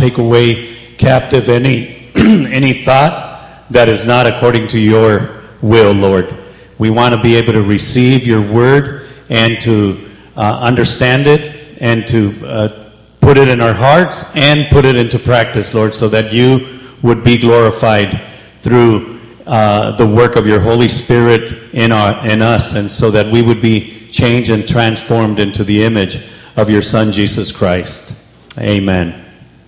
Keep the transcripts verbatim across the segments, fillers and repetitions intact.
take away captive any any thought that is not according to your will, Lord. We want to be able to receive your word and to uh, understand it and to uh, put it in our hearts and put it into practice, Lord, so that you would be glorified through uh, the work of your Holy Spirit in our in us, and so that we would be changed and transformed into the image of your Son, Jesus Christ. Amen.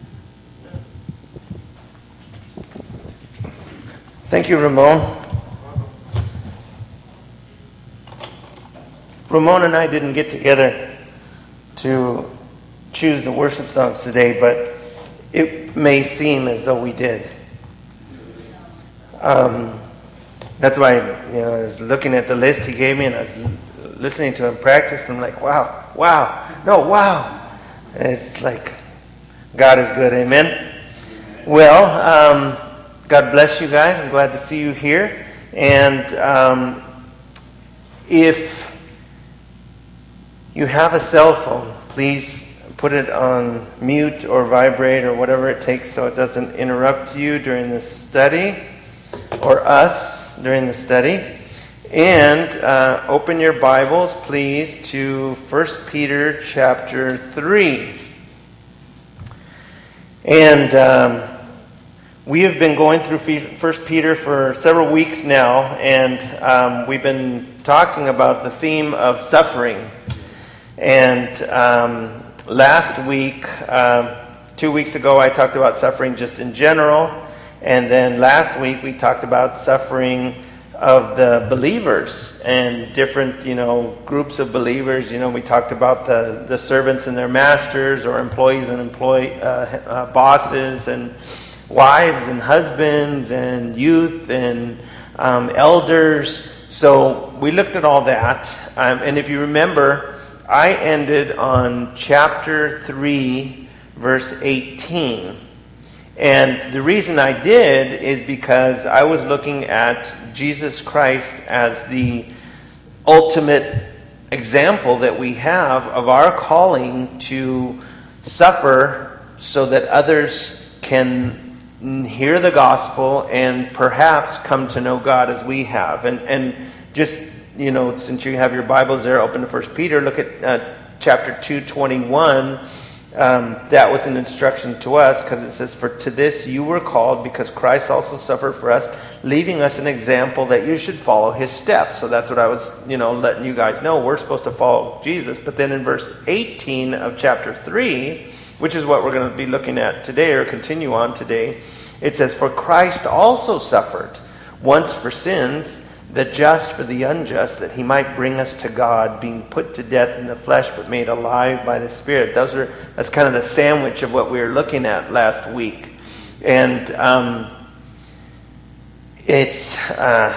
Thank you, Ramon. Ramon and I didn't get together to choose the worship songs today, but it may seem as though we did. Um, that's why, you know, I was looking at the list he gave me, and I was listening to him practice, and I'm like, wow, wow, no, wow. It's like, God is good, amen? Well, um, God bless you guys. I'm glad to see you here. And um, if you have a cell phone, please put it on mute or vibrate or whatever it takes so it doesn't interrupt you during the study or us during the study. And uh, open your Bibles, please, to First Peter chapter three. And um, we have been going through First Peter for several weeks now, and um, we've been talking about the theme of suffering. And um, last week, um, two weeks ago, I talked about suffering just in general. And then last week, we talked about suffering of the believers and different, you know, groups of believers. You know, we talked about the, the servants and their masters, or employees and employee uh, uh, bosses, and wives and husbands, and youth and um, elders. So we looked at all that. Um, and if you remember, I ended on chapter three, verse eighteen. And the reason I did is because I was looking at Jesus Christ as the ultimate example that we have of our calling to suffer so that others can hear the gospel and perhaps come to know God as we have. And and just, you know, since you have your Bibles there, open to First Peter, look at uh, chapter two, twenty-one. Um, that was an instruction to us, because it says, "For to this you were called, because Christ also suffered for us, leaving us an example that you should follow his steps." So that's what I was, you know, letting you guys know. We're supposed to follow Jesus. But then in verse eighteen of chapter three, which is what we're going to be looking at today, or continue on today, it says, "For Christ also suffered once for sins, the just for the unjust, that he might bring us to God, being put to death in the flesh, but made alive by the Spirit." Those are that's kind of the sandwich of what we were looking at last week. And um, it's uh,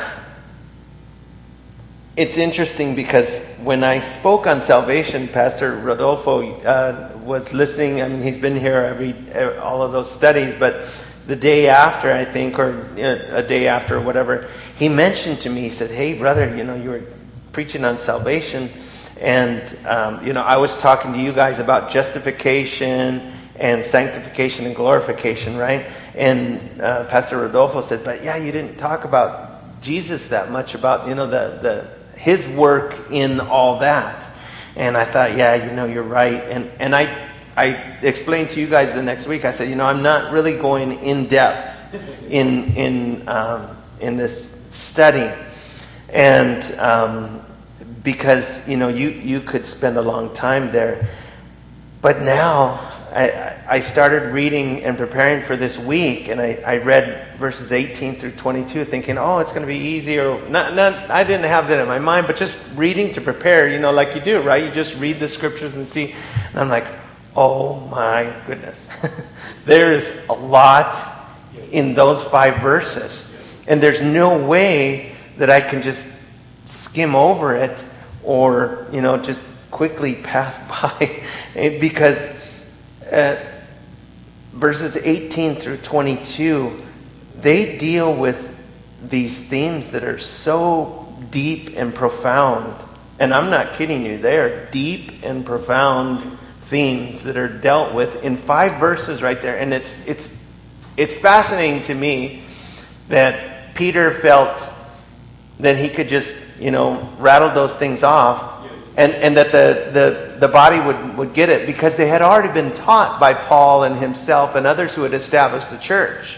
it's interesting, because when I spoke on salvation, Pastor Rodolfo uh, was listening. I mean, he's been here every all of those studies, but the day after, I think, or you know, a day after, or whatever, he mentioned to me, he said, "Hey, brother, you know, you were preaching on salvation, and, um, you know, I was talking to you guys about justification and sanctification and glorification, right?" And uh, Pastor Rodolfo said, "But yeah, you didn't talk about Jesus that much, about, you know, the, the his work in all that." And I thought, yeah, you know, you're right. And, and I... I explained to you guys the next week, I said, you know, I'm not really going in depth in in um, in this study, and um, because, you know, you, you could spend a long time there. But now I, I started reading and preparing for this week, and I, I read verses eighteen through twenty-two, thinking, oh, it's going to be easy, or not, not. I didn't have that in my mind, but just reading to prepare, you know, like you do, right? You just read the scriptures and see, and I'm like, oh my goodness. There's a lot in those five verses. And there's no way that I can just skim over it, or, you know, just quickly pass by. Because uh, verses eighteen through twenty-two, they deal with these themes that are so deep and profound. And I'm not kidding you. They are deep and profound themes that are dealt with in five verses right there. And it's it's it's fascinating to me that Peter felt that he could just, you know, rattle those things off, and, and that the, the, the body would, would get it, because they had already been taught by Paul and himself and others who had established the church.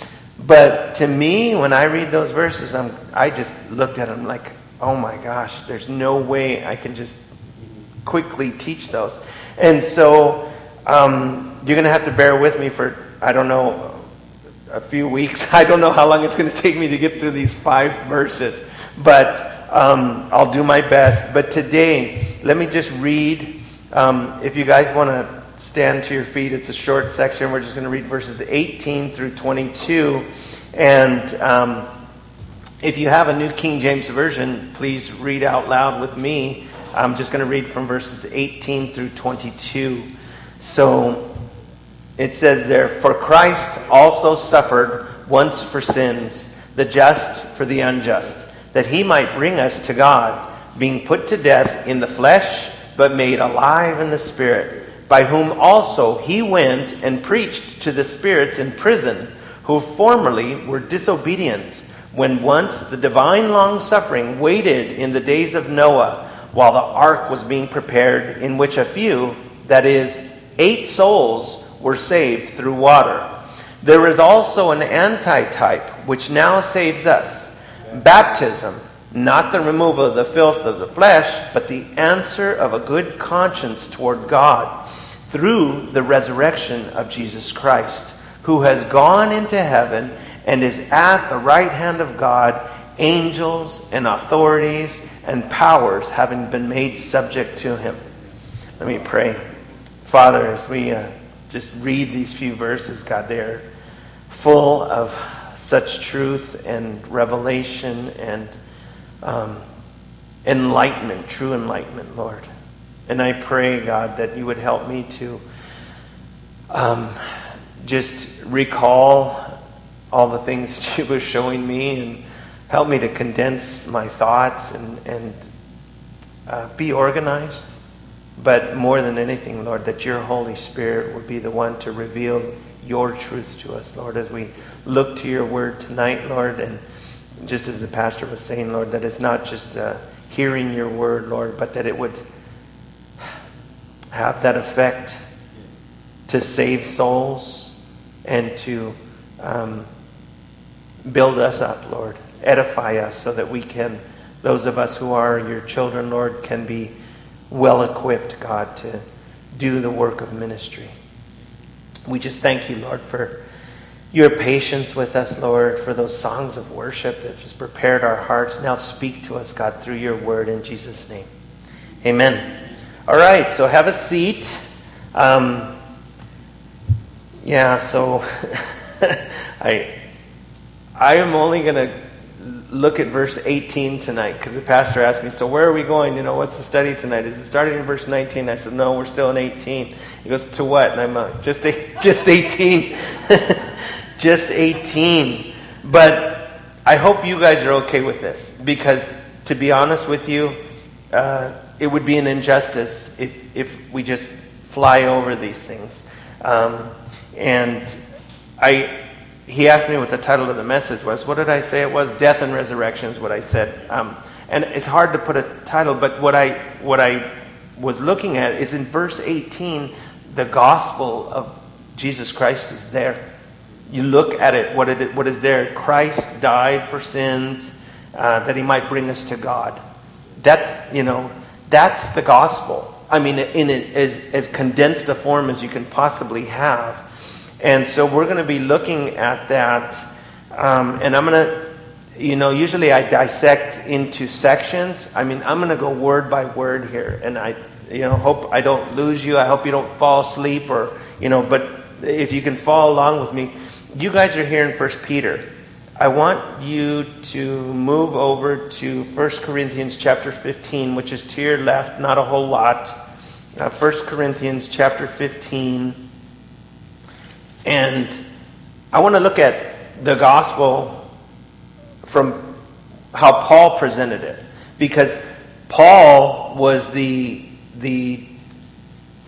But to me, when I read those verses, I'm, I just looked at them like, oh my gosh, there's no way I can just quickly teach those. And so um, you're going to have to bear with me for, I don't know, a few weeks. I don't know how long it's going to take me to get through these five verses. But um, I'll do my best. But today, let me just read. Um, if you guys want to stand to your feet, it's a short section. We're just going to read verses eighteen through twenty-two. And um, if you have a New King James Version, please read out loud with me. I'm just going to read from verses eighteen through twenty-two. So it says there, "For Christ also suffered once for sins, the just for the unjust, that he might bring us to God, being put to death in the flesh, but made alive in the Spirit, by whom also he went and preached to the spirits in prison, who formerly were disobedient, when once the divine long-suffering waited in the days of Noah, while the ark was being prepared, in which a few, that is, eight souls, were saved through water. There is also an antitype, which now saves us, baptism, not the removal of the filth of the flesh, but the answer of a good conscience toward God, through the resurrection of Jesus Christ, who has gone into heaven and is at the right hand of God, angels and authorities and powers having been made subject to him." Let me pray. Father, as we uh, just read these few verses, God, they're full of such truth and revelation and um, enlightenment, true enlightenment, Lord. And I pray, God, that you would help me to um, just recall all the things that you were showing me, and help me to condense my thoughts and, and uh, be organized. But more than anything, Lord, that your Holy Spirit would be the one to reveal your truth to us, Lord, as we look to your word tonight, Lord. And just as the pastor was saying, Lord, that it's not just uh, hearing your word, Lord, but that it would have that effect to save souls and to um, build us up, Lord. Edify us so that we can, those of us who are your children, Lord, can be well equipped, God, to do the work of ministry. We just thank you, Lord, for your patience with us, Lord, for those songs of worship that just prepared our hearts. Now speak to us, God, through your word in Jesus' name. Amen. All right, so have a seat. Um, yeah, so I I am only going to look at verse eighteen tonight, because the pastor asked me, so where are we going? You know, what's the study tonight? Is it starting in verse nineteen? I said, no, we're still in eighteen. He goes, to what? And I'm like, just, just eighteen. Just eighteen. But I hope you guys are okay with this, because to be honest with you, uh, it would be an injustice if, if we just fly over these things. Um, and I... He asked me what the title of the message was. What did I say it was? Death and Resurrection is what I said. Um, and it's hard to put a title, but what I what I was looking at is in verse eighteen, the gospel of Jesus Christ is there. You look at it, what it what is there? Christ died for sins, uh, that he might bring us to God. That's, you know, that's the gospel. I mean, in it, as, as condensed a form as you can possibly have. And so we're going to be looking at that, um, and I'm going to, you know, usually I dissect into sections. I mean, I'm going to go word by word here, and I, you know, hope I don't lose you. I hope you don't fall asleep, or, you know, but if you can follow along with me. You guys are here in First Peter. I want you to move over to First Corinthians chapter fifteen, which is to your left, not a whole lot. Uh, First Corinthians chapter fifteen. And I want to look at the gospel from how Paul presented it, because Paul was the the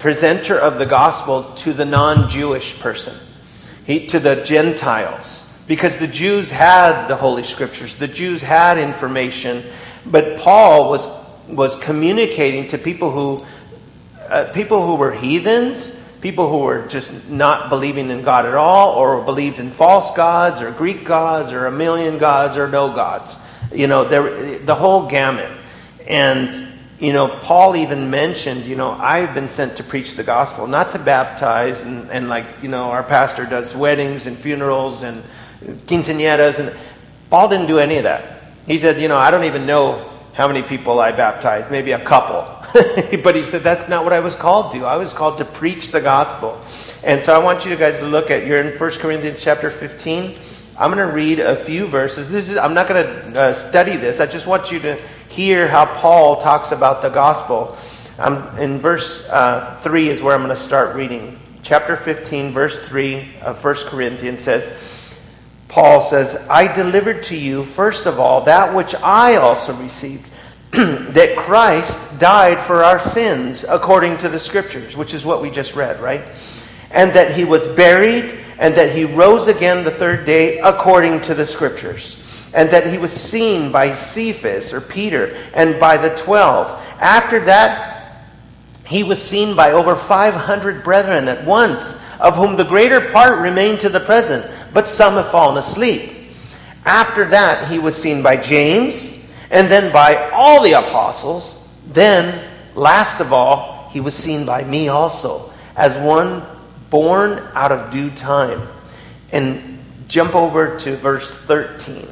presenter of the gospel to the non-Jewish person, he, to the Gentiles. Because the Jews had the Holy Scriptures. The Jews had information. But Paul was was communicating to people who uh, people who were heathens, people who were just not believing in God at all, or believed in false gods, or Greek gods, or a million gods, or no gods. You know, there, the whole gamut. And, you know, Paul even mentioned, you know, I've been sent to preach the gospel, not to baptize, and, and like, you know, our pastor does weddings and funerals and quinceañeras. And Paul didn't do any of that. He said, you know, I don't even know how many people I baptized, maybe a couple. But he said, that's not what I was called to. I was called to preach the gospel. And so I want you guys to look at, you're in First Corinthians chapter fifteen. I'm going to read a few verses. This is, I'm not going to uh, study this. I just want you to hear how Paul talks about the gospel. Um, in verse uh, three is where I'm going to start reading. Chapter fifteen, verse three of First Corinthians says, Paul says, I delivered to you, first of all, that which I also received, that Christ died for our sins according to the Scriptures, which is what we just read, right? And that he was buried, and that he rose again the third day according to the Scriptures. And that he was seen by Cephas, or Peter, and by the twelve. After that, he was seen by over five hundred brethren at once, of whom the greater part remain to the present, but some have fallen asleep. After that, he was seen by James, and then by all the apostles. Then, last of all, he was seen by me also, as one born out of due time. And jump over to verse thirteen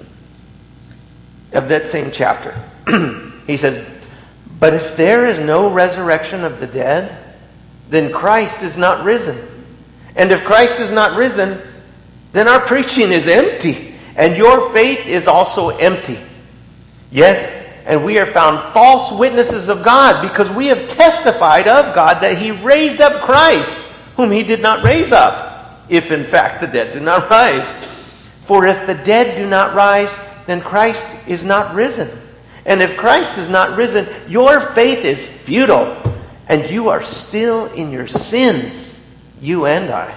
of that same chapter. He says, but if there is no resurrection of the dead, then Christ is not risen. And if Christ is not risen, then our preaching is empty, and your faith is also empty. Yes, and we are found false witnesses of God, because we have testified of God that he raised up Christ, whom he did not raise up, if in fact the dead do not rise. For if the dead do not rise, then Christ is not risen. And if Christ is not risen, your faith is futile, and you are still in your sins, you and I.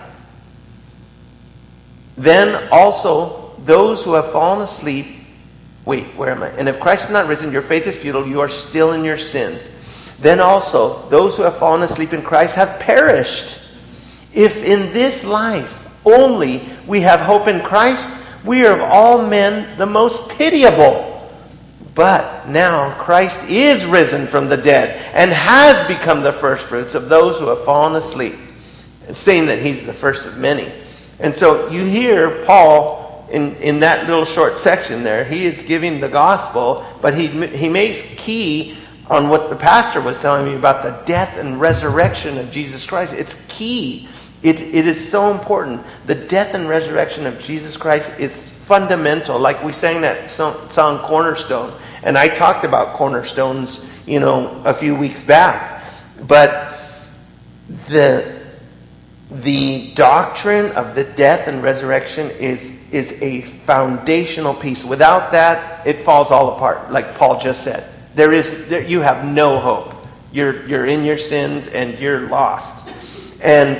Then also those who have fallen asleep, wait, where am I? And if Christ is not risen, your faith is futile, you are still in your sins. Then also those who have fallen asleep in Christ have perished. If in this life only we have hope in Christ, we are of all men the most pitiable. But now Christ is risen from the dead and has become the firstfruits of those who have fallen asleep, saying that he's the first of many. And so you hear Paul in, in that little short section there. He is giving the gospel, but he, he makes key on what the pastor was telling me about the death and resurrection of Jesus Christ. It's key. It, it is so important. The death and resurrection of Jesus Christ is fundamental. Like we sang that song Cornerstone. And I talked about cornerstones, you know, a few weeks back. But the... The doctrine of the death and resurrection is, is a foundational piece. Without that, it falls all apart, like Paul just said. There is, there, you have no hope. You're, you're in your sins and you're lost. And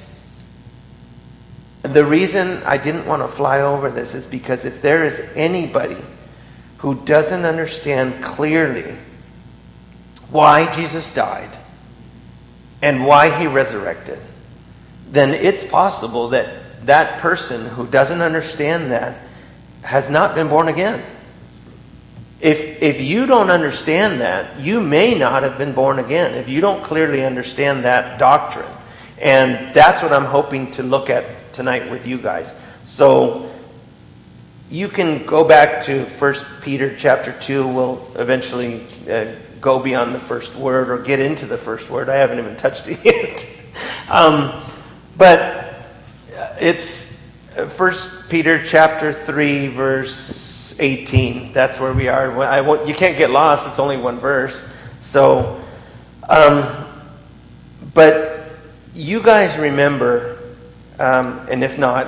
the reason I didn't want to fly over this is because if there is anybody who doesn't understand clearly why Jesus died and why he resurrected, then it's possible that that person who doesn't understand that has not been born again. If if you don't understand that, you may not have been born again, if you don't clearly understand that doctrine. And that's what I'm hoping to look at tonight with you guys. So you can go back to First Peter chapter two. We'll eventually uh, go beyond the first word or get into the first word. I haven't even touched it yet. um, But it's First Peter chapter three, verse eighteen. That's where we are. I won't, you can't get lost. It's only one verse. So, um, but you guys remember, um, and if not,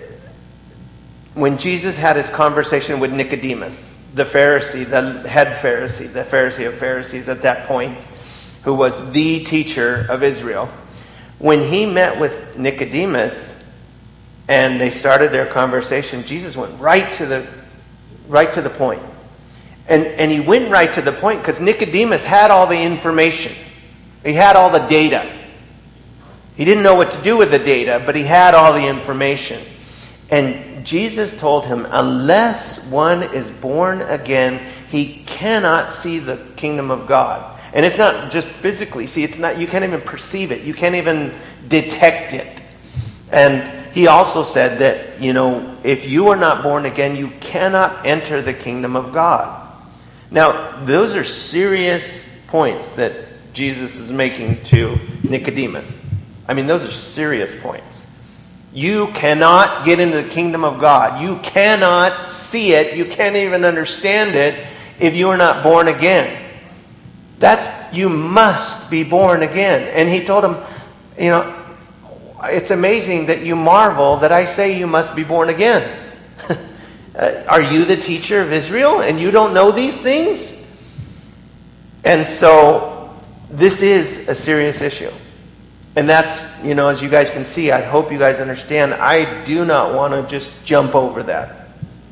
when Jesus had his conversation with Nicodemus, the Pharisee, the head Pharisee, the Pharisee of Pharisees at that point, who was the teacher of Israel. When he met with Nicodemus and they started their conversation, Jesus went right to the right to the point. And, and he went right to the point because Nicodemus had all the information. He had all the data. He didn't know what to do with the data, but he had all the information. And Jesus told him, unless one is born again, he cannot see the kingdom of God. And it's not just physically. See, it's not, you can't even perceive it. You can't even detect it. And he also said that, you know, if you are not born again, you cannot enter the kingdom of God. Now, those are serious points that Jesus is making to Nicodemus. I mean, those are serious points. You cannot get into the kingdom of God. You cannot see it. You can't even understand it if you are not born again. That's, you must be born again. And he told him, you know, it's amazing that you marvel that I say you must be born again. uh, are you the teacher of Israel and you don't know these things? And so this is a serious issue. And that's, you know, as you guys can see, I hope you guys understand, I do not want to just jump over that.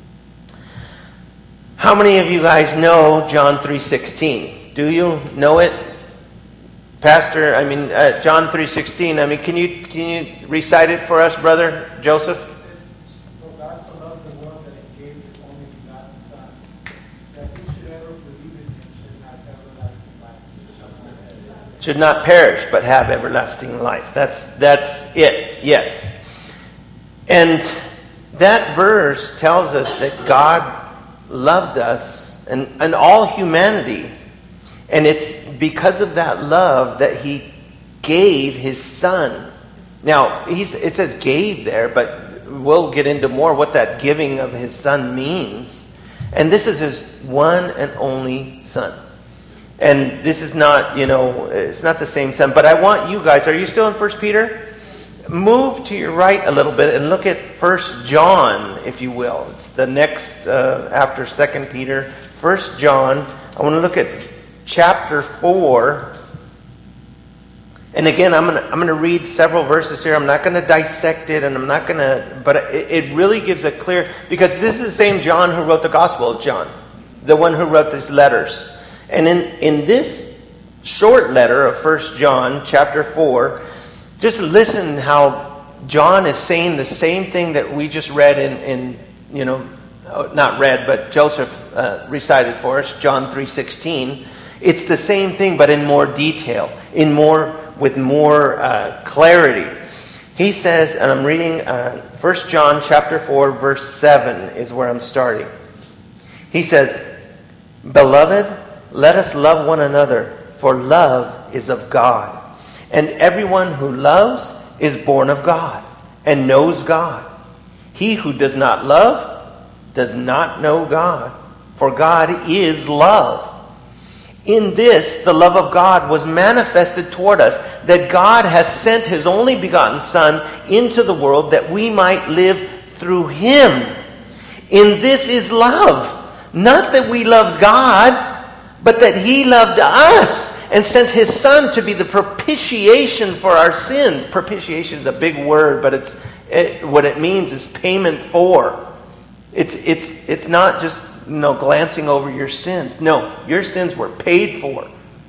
How many of you guys know John three sixteen? Do you know it? Pastor, I mean, uh, John three sixteen, I mean, can you can you recite it for us, Brother Joseph? For God so loved the world that he gave his only begotten Son, that who should ever believe in him should not have everlasting life. Should not perish, but have everlasting life. That's that's it, yes. And that verse tells us that God loved us and, and all humanity. And it's because of that love that he gave his Son. Now, he's, it says gave there, but we'll get into more what that giving of his Son means. And this is his one and only Son. And this is not, you know, it's not the same Son. But I want you guys, are you still in First Peter? Move to your right a little bit and look at First John, if you will. It's the next, uh, after Second Peter. First John, I want to look at chapter four. And again, I'm going to I'm going to read several verses here. I'm not going to dissect it, and I'm not going to, but it, it really gives a clear, because this is the same John who wrote the Gospel of John, the one who wrote these letters. And in, in this short letter of First John, chapter four, just listen how John is saying the same thing that we just read in, in you know, not read, but Joseph uh, recited for us, John three sixteen. It's the same thing, but in more detail, in more with more uh, clarity. He says, and I'm reading uh, First John chapter four, verse seven is where I'm starting. He says, "Beloved, let us love one another, for love is of God. And everyone who loves is born of God and knows God. He who does not love does not know God, for God is love. In this, the love of God was manifested toward us, that God has sent his only begotten Son into the world that we might live through him. In this is love, not that we loved God, but that he loved us and sent his Son to be the propitiation for our sins." Propitiation is a big word, but it's it, what it means is payment for. It's it's it's not just, you know, glancing over your sins. No, your sins were paid for.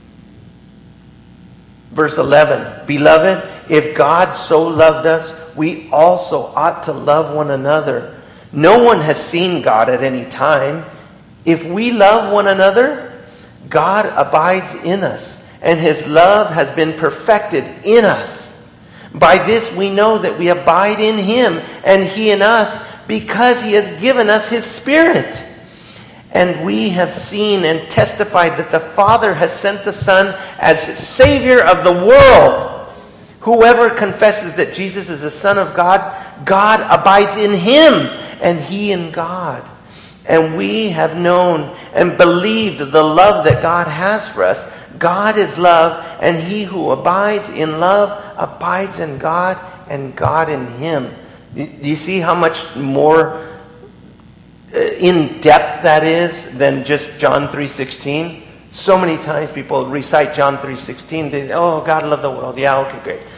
Verse eleven, "Beloved, if God so loved us, we also ought to love one another. No one has seen God at any time. If we love one another, God abides in us, and his love has been perfected in us. By this we know that we abide in him, and he in us, because he has given us his Spirit. And we have seen and testified that the Father has sent the Son as Savior of the world. Whoever confesses that Jesus is the Son of God, God abides in him, and he in God. And we have known and believed the love that God has for us. God is love, and he who abides in love abides in God, and God in him." Do you see how much more in depth that is than just John three sixteen? So many times people recite John three sixteen. They, oh, God loved the world. Yeah, okay, great.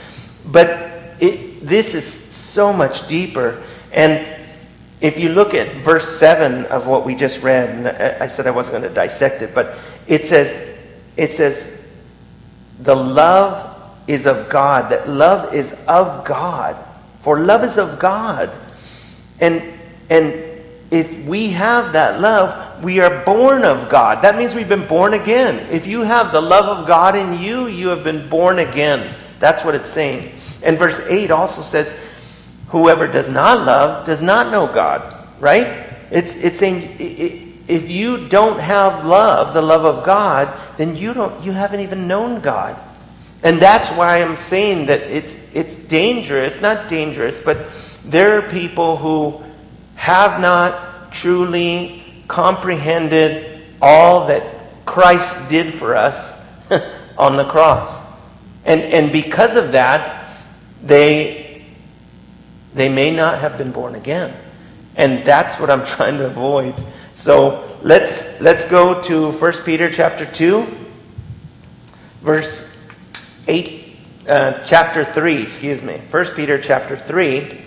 But it, this is so much deeper. And if you look at verse seven of what we just read, and I, I said I wasn't going to dissect it, but it says, it says, the love is of God. That love is of God. For love is of God. And and if we have that love, we are born of God. That means we've been born again. If you have the love of God in you, you have been born again. That's what it's saying. And verse eight also says, whoever does not love does not know God. Right? It's it's saying if you don't have love, the love of God, then you don't you haven't even known God. And that's why I'm saying that it's it's dangerous, not dangerous, but there are people who have not truly comprehended all that Christ did for us on the cross. And and because of that, they they may not have been born again. And that's what I'm trying to avoid. So let's let's go to First Peter chapter two, verse eight, uh, chapter three, excuse me. First Peter chapter three,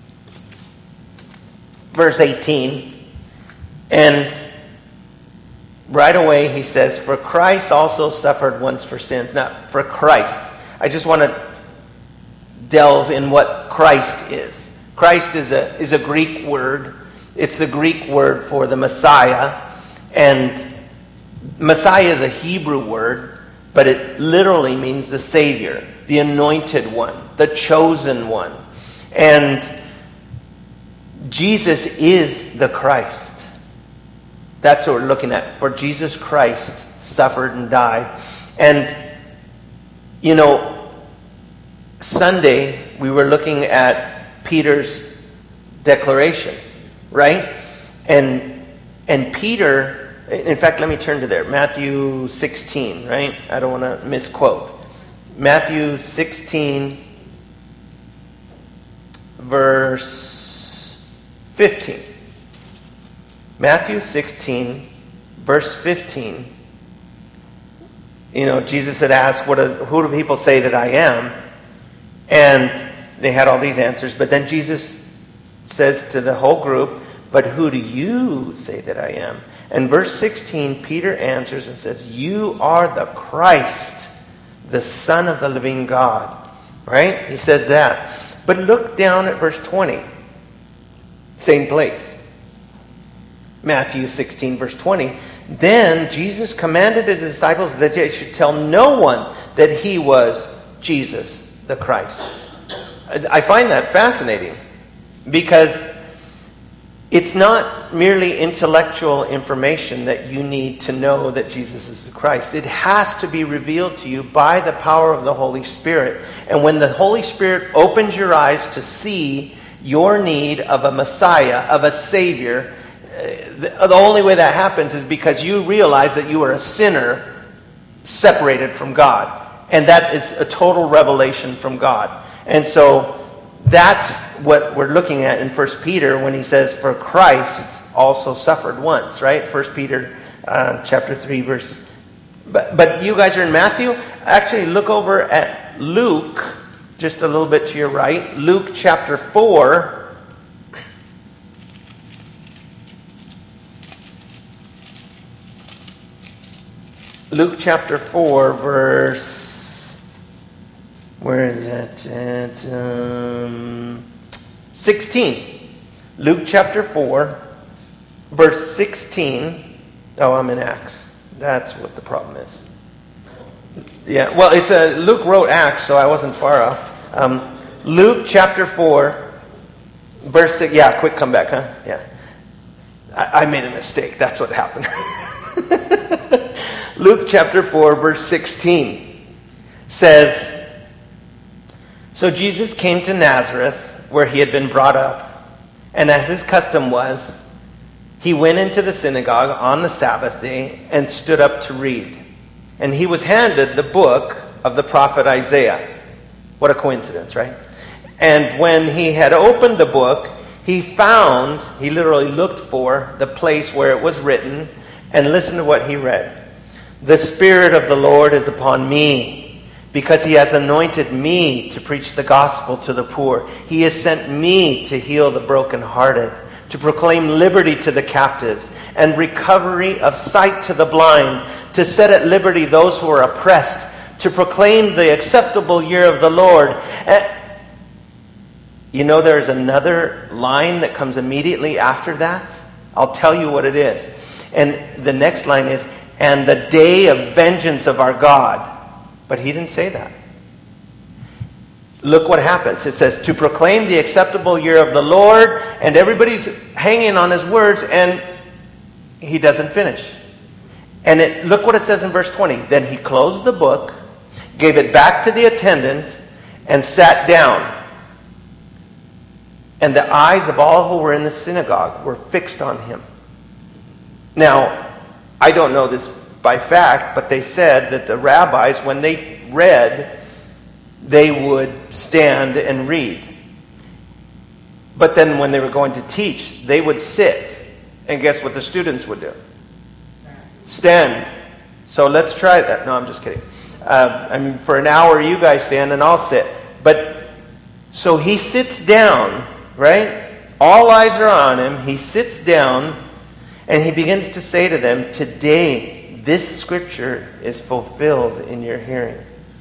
verse eighteen. And right away he says, for Christ also suffered once for sins. Now, for Christ. I just want to delve in what Christ is. Christ is a is a Greek word. It's the Greek word for the Messiah. And Messiah is a Hebrew word, but it literally means the Savior, the anointed one, the chosen one. And Jesus is the Christ. That's what we're looking at. For Jesus Christ suffered and died. And, you know, Sunday we were looking at Peter's declaration, right? And and Peter, in fact, let me turn to there. Matthew sixteen, right? I don't want to misquote. Matthew sixteen, verse fifteen. Matthew sixteen, verse fifteen. You know, Jesus had asked, "What? Do, who do people say that I am?" And they had all these answers. But then Jesus says to the whole group, "But who do you say that I am?" And verse sixteen, Peter answers and says, "You are the Christ, the Son of the living God." Right? He says that. But look down at verse twenty. Same place. Matthew sixteen, verse twenty. Then Jesus commanded his disciples that they should tell no one that he was Jesus, the Christ. I find that fascinating because it's not merely intellectual information that you need to know that Jesus is the Christ. It has to be revealed to you by the power of the Holy Spirit. And when the Holy Spirit opens your eyes to see your need of a Messiah, of a Savior, the only way that happens is because you realize that you are a sinner separated from God. And that is a total revelation from God. And so that's what we're looking at in First Peter when he says, for Christ also suffered once, right? First Peter uh, chapter three, verse... But, but you guys are in Matthew? Actually, look over at Luke, just a little bit to your right. Luke chapter four... Luke chapter four, verse, where is that? At um, sixteen. Luke chapter four, verse sixteen. Oh, I'm in Acts. That's what the problem is. Yeah, well, it's a, Luke wrote Acts, so I wasn't far off. Um, Luke chapter four, verse six. Yeah, quick comeback, huh? Yeah. I, I made a mistake. That's what happened. Luke chapter four, verse sixteen says, so Jesus came to Nazareth, where he had been brought up, and as his custom was, he went into the synagogue on the Sabbath day and stood up to read. And he was handed the book of the prophet Isaiah. What a coincidence, right? And when he had opened the book, he found, he literally looked for the place where it was written, and listened to what he read. The Spirit of the Lord is upon me, because he has anointed me to preach the gospel to the poor. He has sent me to heal the brokenhearted, to proclaim liberty to the captives, and recovery of sight to the blind, to set at liberty those who are oppressed, to proclaim the acceptable year of the Lord. And you know, there's another line that comes immediately after that. I'll tell you what it is. And the next line is, and the day of vengeance of our God. But he didn't say that. Look what happens. It says, to proclaim the acceptable year of the Lord, and everybody's hanging on his words, and he doesn't finish. And it, look what it says in verse twenty. Then he closed the book, gave it back to the attendant, and sat down. And the eyes of all who were in the synagogue were fixed on him. Now, I don't know this by fact, but they said that the rabbis, when they read, they would stand and read. But then when they were going to teach, they would sit. And guess what the students would do? Stand. So let's try that. No, I'm just kidding. Uh, I mean, for an hour you guys stand and I'll sit. But, so he sits down, right? All eyes are on him. He sits down and he begins to say to them, today this scripture is fulfilled in your hearing.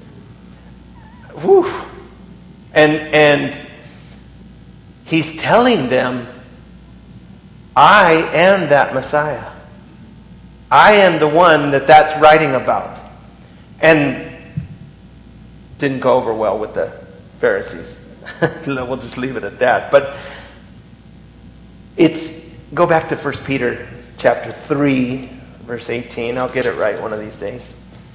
Whew. And, and he's telling them, I am that Messiah. I am the one that that's writing about. And didn't go over well with the Pharisees. We'll just leave it at that. But it's, go back to First Peter chapter three, verse eighteen. I'll get it right one of these days.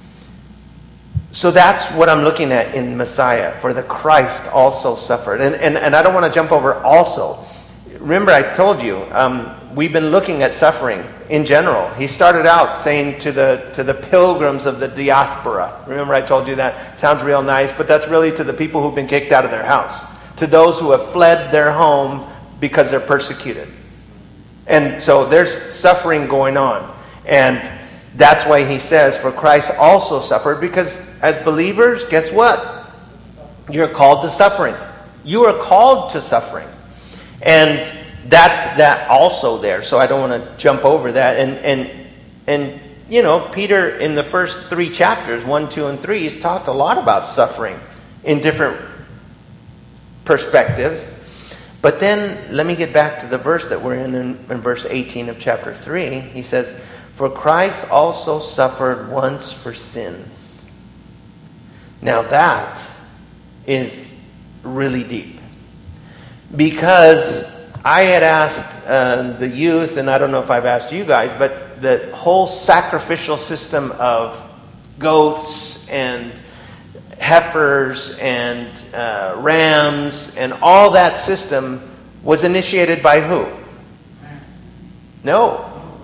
So that's what I'm looking at in Messiah. For the Christ also suffered. And, and, and I don't want to jump over also. Remember I told you, um, we've been looking at suffering in general. He started out saying to the to the pilgrims of the diaspora. Remember I told you that? Sounds real nice, but that's really to the people who've been kicked out of their house. To those who have fled their home because they're persecuted. And so there's suffering going on. And that's why he says, for Christ also suffered, because as believers, guess what? You're called to suffering. You are called to suffering. And that's that also there. So I don't want to jump over that. And, and, and you know, Peter in the first three chapters, one, two, and three, he's talked a lot about suffering in different perspectives. But then, let me get back to the verse that we're in, in, in verse eighteen of chapter three. He says, for Christ also suffered once for sins. Now that is really deep. Because I had asked uh, the youth, and I don't know if I've asked you guys, but the whole sacrificial system of goats and heifers and uh, rams and all that system was initiated by who? No.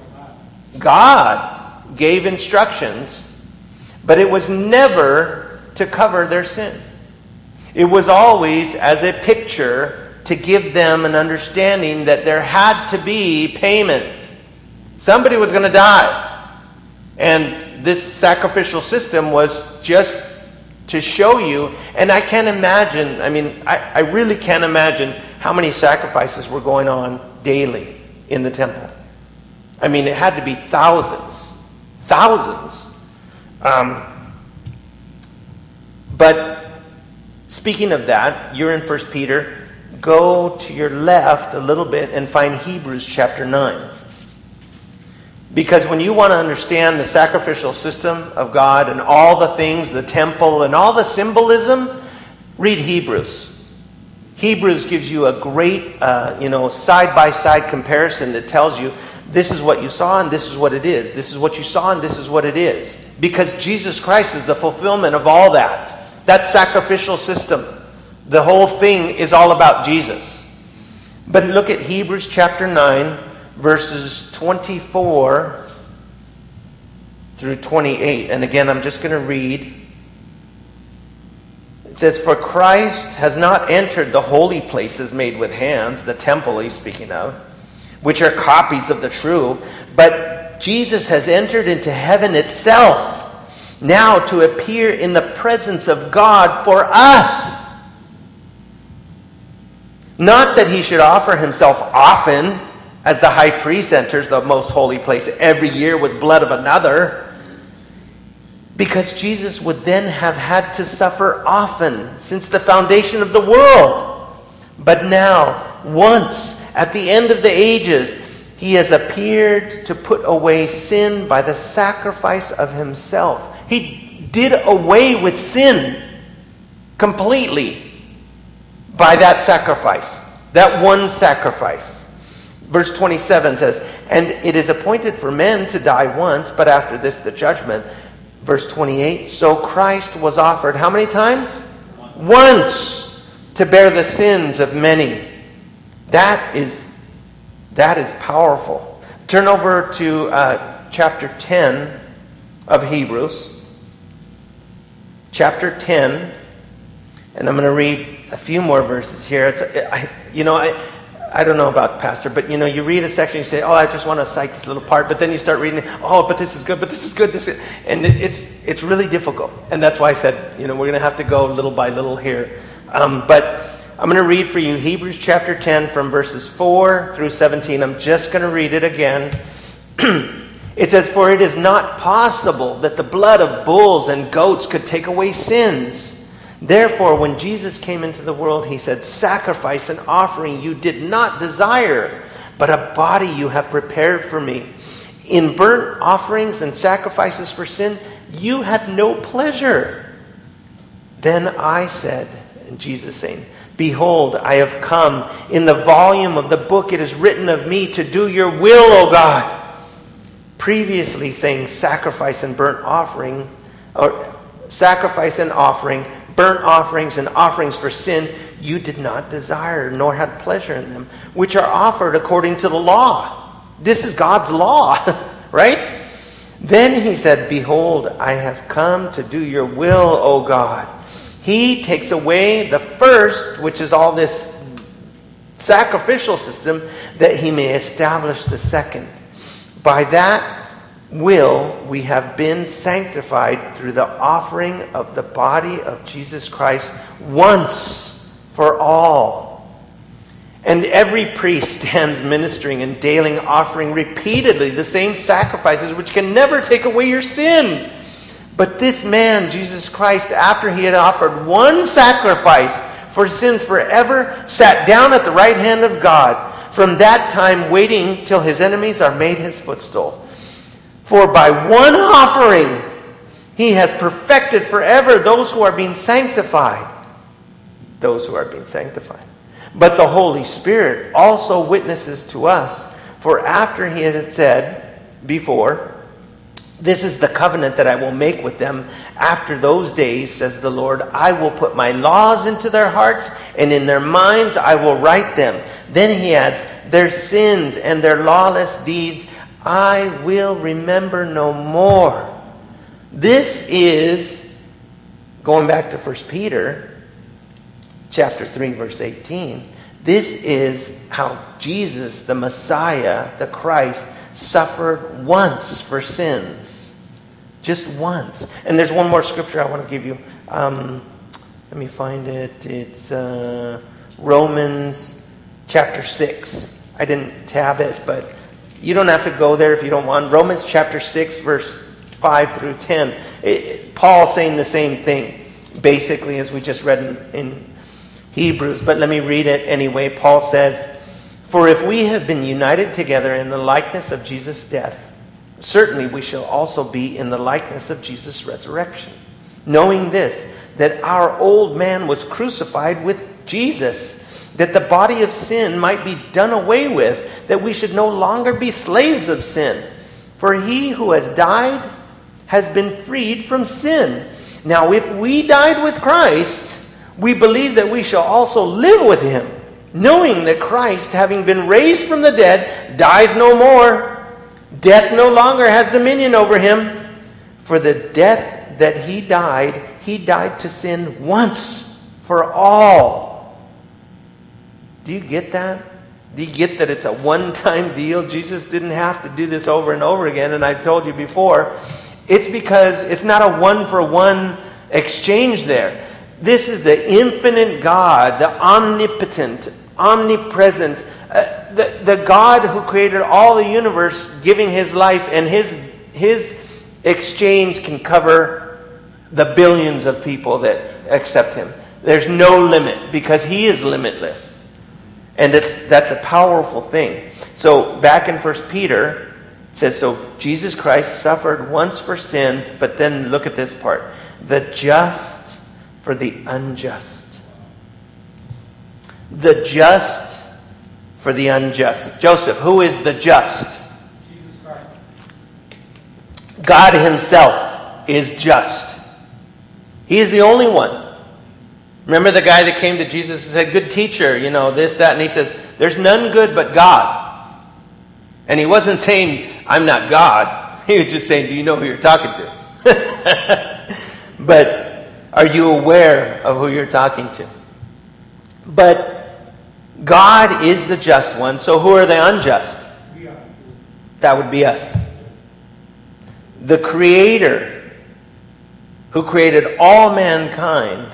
God gave instructions, but it was never to cover their sin. It was always as a picture to give them an understanding that there had to be payment. Somebody was going to die. And this sacrificial system was just to show you, and I can't imagine, I mean, I, I really can't imagine how many sacrifices were going on daily in the temple. I mean, it had to be thousands. Thousands. Um, but speaking of that, you're in First Peter. Go to your left a little bit and find Hebrews chapter nine. Because when you want to understand the sacrificial system of God and all the things, the temple and all the symbolism, read Hebrews. Hebrews gives you a great, uh, you know, side-by-side comparison that tells you this is what you saw and this is what it is. This is what you saw and this is what it is. Because Jesus Christ is the fulfillment of all that. That sacrificial system. The whole thing is all about Jesus. But look at Hebrews chapter nine, verses twenty-four through twenty-eight. And again, I'm just going to read. It says, for Christ has not entered the holy places made with hands, the temple he's speaking of, which are copies of the true, but Jesus has entered into heaven itself, now to appear in the presence of God for us. Not that he should offer himself often, as the high priest enters the most holy place every year with blood of another, because Jesus would then have had to suffer often since the foundation of the world. But now, once, at the end of the ages, he has appeared to put away sin by the sacrifice of himself. He did away with sin completely by that sacrifice, that one sacrifice. Verse twenty-seven says, and it is appointed for men to die once, but after this the judgment. Verse twenty-eight, so Christ was offered how many times? Once, to bear the sins of many. That is, that is powerful. Turn over to uh, chapter ten of Hebrews. Chapter ten. And I'm going to read a few more verses here. It's, I, you know, I, I don't know about Pastor, but you know, you read a section, you say, oh, I just want to cite this little part, but then you start reading, oh, but this is good, but this is good, this is, and it, it's it's really difficult. And that's why I said, you know, we're going to have to go little by little here. Um, but I'm going to read for you Hebrews chapter ten from verses four through seventeen. I'm just going to read it again. It says, for it is not possible that the blood of bulls and goats could take away sins. Therefore, when Jesus came into the world, he said, sacrifice and offering you did not desire, but a body you have prepared for me. In burnt offerings and sacrifices for sin, you had no pleasure. Then I said, and Jesus saying, behold, I have come. In the volume of the book it is written of me to do your will, O God. Previously saying sacrifice and burnt offering, or sacrifice and offering, burnt offerings and offerings for sin, you did not desire, nor had pleasure in them, which are offered according to the law. This is God's law, right? Then he said, behold, I have come to do your will, O God. He takes away the first, which is all this sacrificial system, that he may establish the second. By that will we have been sanctified through the offering of the body of Jesus Christ once for all. And every priest stands ministering and daily offering repeatedly the same sacrifices which can never take away your sin. But this man, Jesus Christ, after he had offered one sacrifice for sins forever, sat down at the right hand of God, from that time waiting till his enemies are made his footstool. For by one offering he has perfected forever those who are being sanctified. Those who are being sanctified. But the Holy Spirit also witnesses to us. For after he had said before, this is the covenant that I will make with them after those days, says the Lord. I will put my laws into their hearts, and in their minds I will write them. Then he adds, their sins and their lawless deeds I will remember no more. This is, going back to First Peter chapter three, verse eighteen, this is how Jesus, the Messiah, the Christ, suffered once for sins. Just once. And there's one more scripture I want to give you. Um, let me find it. It's uh, Romans chapter six. I didn't tab it, but you don't have to go there if you don't want. Romans chapter six, verse five through ten. It, it, Paul saying the same thing, basically, as we just read in, in Hebrews. But let me read it anyway. Paul says, for if we have been united together in the likeness of Jesus' death, certainly we shall also be in the likeness of Jesus' resurrection. Knowing this, that our old man was crucified with Jesus, that the body of sin might be done away with, that we should no longer be slaves of sin. For he who has died has been freed from sin. Now if we died with Christ, we believe that we shall also live with him, knowing that Christ, having been raised from the dead, dies no more. Death no longer has dominion over him. For the death that he died, he died to sin once for all. Do you get that? Do you get that it's a one-time deal? Jesus didn't have to do this over and over again. And I've told you before, It's because it's not a one-for-one exchange there. This is the infinite God, the omnipotent, omnipresent, uh, the, the God who created all the universe, giving his life, and his, his exchange can cover the billions of people that accept him. There's no limit because he is limitless. And it's, that's a powerful thing. So back in First Peter, it says, so Jesus Christ suffered once for sins, but then look at this part. The just for the unjust. The just for the unjust. Joseph, who is the just? Jesus Christ. God himself is just. He is the only one. Remember the guy that came to Jesus and said, good teacher, you know, this, that, and he says, there's none good but God. And he wasn't saying, I'm not God. He was just saying, do you know who you're talking to? But are you aware of who you're talking to? But God is the just one, so who are the unjust? We are. That would be us. The Creator, who created all mankind,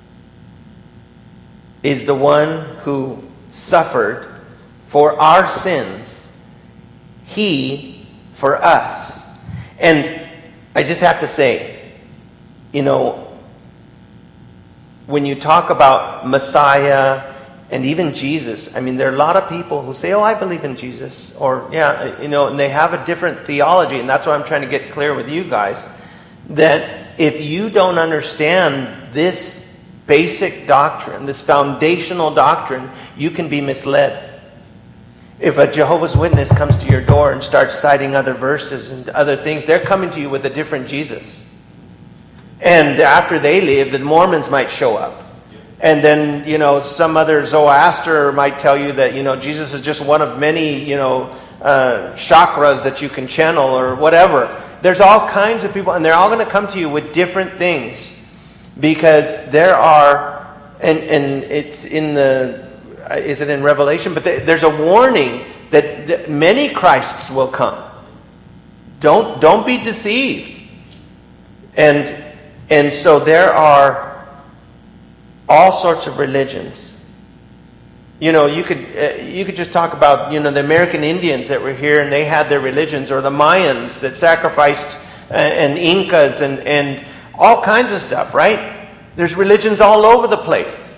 is the one who suffered for our sins. He for us. And I just have to say, you know, when you talk about Messiah and even Jesus, I mean, there are a lot of people who say, oh, I believe in Jesus. Or, yeah, you know, and they have a different theology. And that's why I'm trying to get clear with you guys. That if you don't understand this basic doctrine, this foundational doctrine, you can be misled. If a Jehovah's Witness comes to your door and starts citing other verses and other things, they're coming to you with a different Jesus. And after they leave, the Mormons might show up. And then, you know, some other Zoroaster might tell you that, you know, Jesus is just one of many, you know, uh, chakras that you can channel or whatever. There's all kinds of people, and they're all going to come to you with different things. Because there are, and, and it's in the, is it in Revelation? But there's a warning that, that many Christs will come. Don't, don't be deceived. And, and so there are all sorts of religions. You know, you could, uh, you could just talk about, you know, the American Indians that were here and they had their religions, or the Mayans that sacrificed, uh, and Incas and, and all kinds of stuff, right? There's religions all over the place.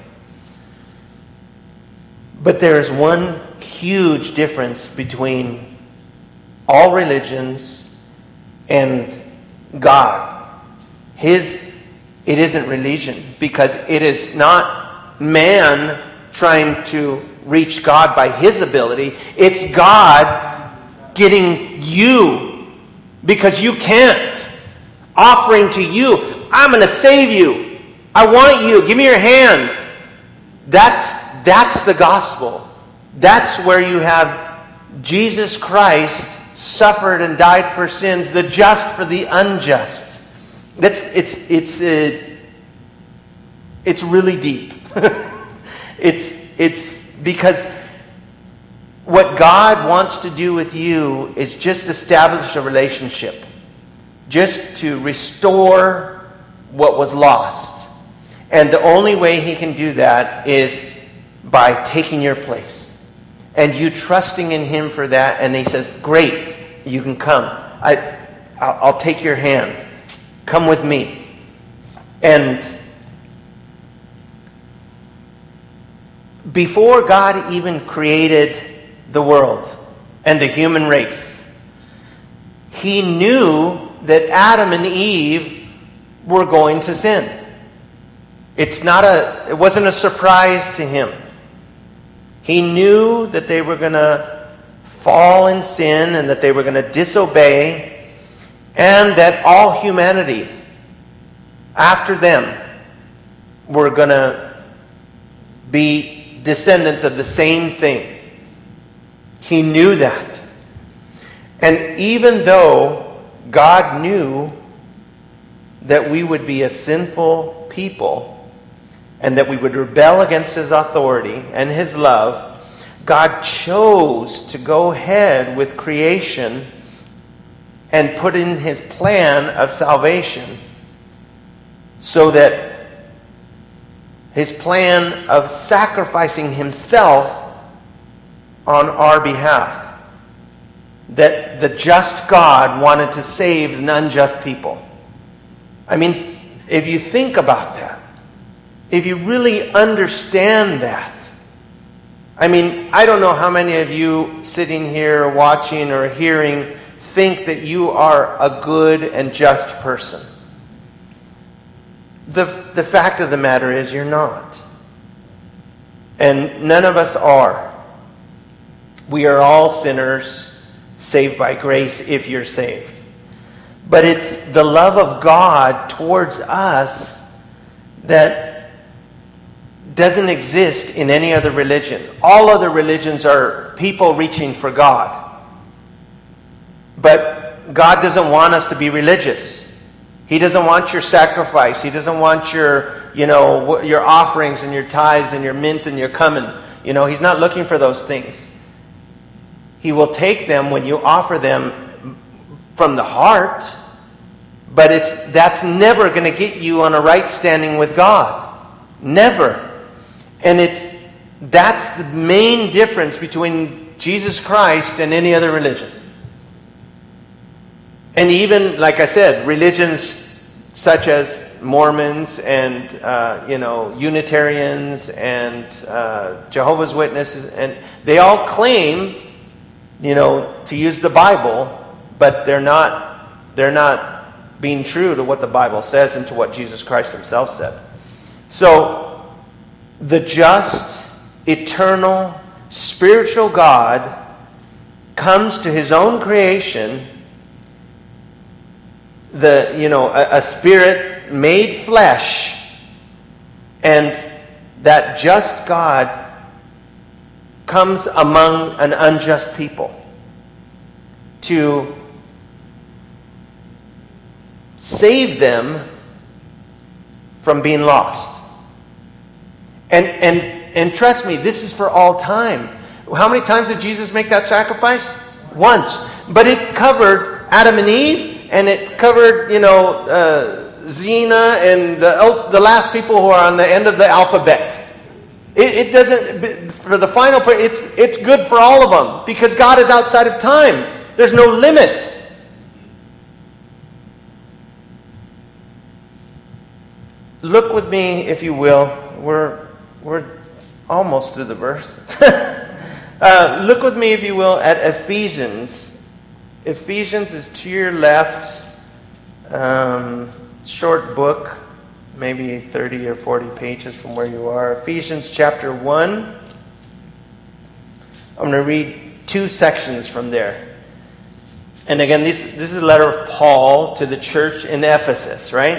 But there is one huge difference between all religions and God. His, it isn't religion, because it is not man trying to reach God by his ability. It's God getting you because you can't. Offering to you, I'm going to save you. I want you. Give me your hand. That's, that's the gospel. That's where you have Jesus Christ suffered and died for sins, the just for the unjust. That's, it's, it's, uh, it's really deep. it's, it's because what God wants to do with you is just establish a relationship. Just to restore what was lost. And the only way he can do that is by taking your place. And you trusting in him for that. And he says, great, you can come. I, I'll, I'll take your hand. Come with me. And before God even created the world and the human race, he knew that Adam and Eve were going to sin. It's not a, it wasn't a surprise to him. He knew that they were going to fall in sin and that they were going to disobey, and that all humanity after them were going to be descendants of the same thing. He knew that. And even though God knew that we would be a sinful people and that we would rebel against his authority and his love, God chose to go ahead with creation and put in his plan of salvation so that his plan of sacrificing himself on our behalf. That the just God wanted to save an unjust people. I mean, if you think about that, if you really understand that, I mean, I don't know how many of you sitting here watching or hearing think that you are a good and just person. The, the fact of the matter is you're not. And none of us are. We are all sinners, saved by grace if you're saved. But it's the love of God towards us that doesn't exist in any other religion. All other religions are people reaching for God. But God doesn't want us to be religious. He doesn't want your sacrifice. He doesn't want your, you know, your offerings and your tithes and your mint and your cumin. You know, he's not looking for those things. He will take them when you offer them from the heart. But it's that's never going to get you on a right standing with God. Never. And it's that's the main difference between Jesus Christ and any other religion. And even, like I said, religions such as Mormons and, uh, you know, Unitarians and uh, Jehovah's Witnesses, and they all claim, you know, to use the Bible, but they're not, they're not being true to what the Bible says and to what Jesus Christ himself said. So, the just, eternal, spiritual God comes to his own creation, the you know a, a spirit made flesh, and that just God comes among an unjust people to save them from being lost. And and and trust me, this is for all time. How many times did Jesus make that sacrifice? Once. But it covered Adam and Eve, and it covered, you know, uh, Zena and the, the last people who are on the end of the alphabet. It, it doesn't, for the final part, it's, it's good for all of them, because God is outside of time. There's no limit. Look with me, if you will. We're We're almost through the verse. uh, look with me, if you will, at Ephesians. Ephesians is to your left. Um, short book, maybe thirty or forty pages from where you are. Ephesians chapter one. I'm going to read two sections from there. And again, this, this is a letter of Paul to the church in Ephesus, right?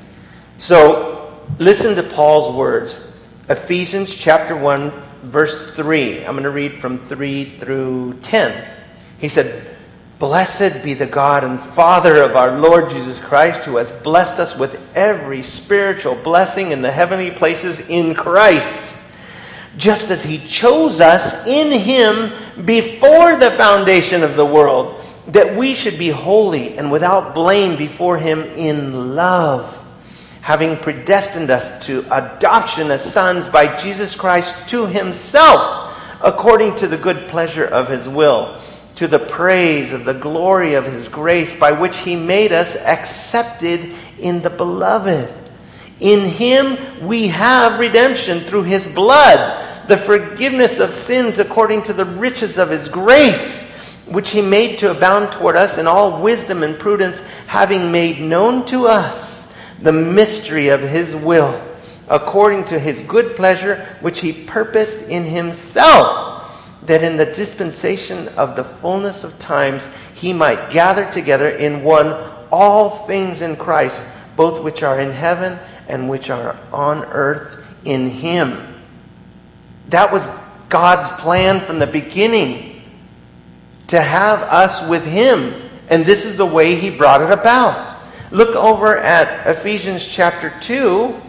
So, listen to Paul's words. Ephesians chapter one, verse three. I'm going to read from three through ten. He said, "Blessed be the God and Father of our Lord Jesus Christ, who has blessed us with every spiritual blessing in the heavenly places in Christ, just as he chose us in him before the foundation of the world, that we should be holy and without blame before him in love, having predestined us to adoption as sons by Jesus Christ to himself, according to the good pleasure of his will, to the praise of the glory of his grace, by which he made us accepted in the beloved. In him we have redemption through his blood, the forgiveness of sins according to the riches of his grace, which he made to abound toward us in all wisdom and prudence, having made known to us the mystery of his will, according to his good pleasure, which he purposed in himself, that in the dispensation of the fullness of times he might gather together in one all things in Christ, both which are in heaven and which are on earth in him." That was God's plan from the beginning, to have us with him. And this is the way he brought it about. Look over at Ephesians chapter two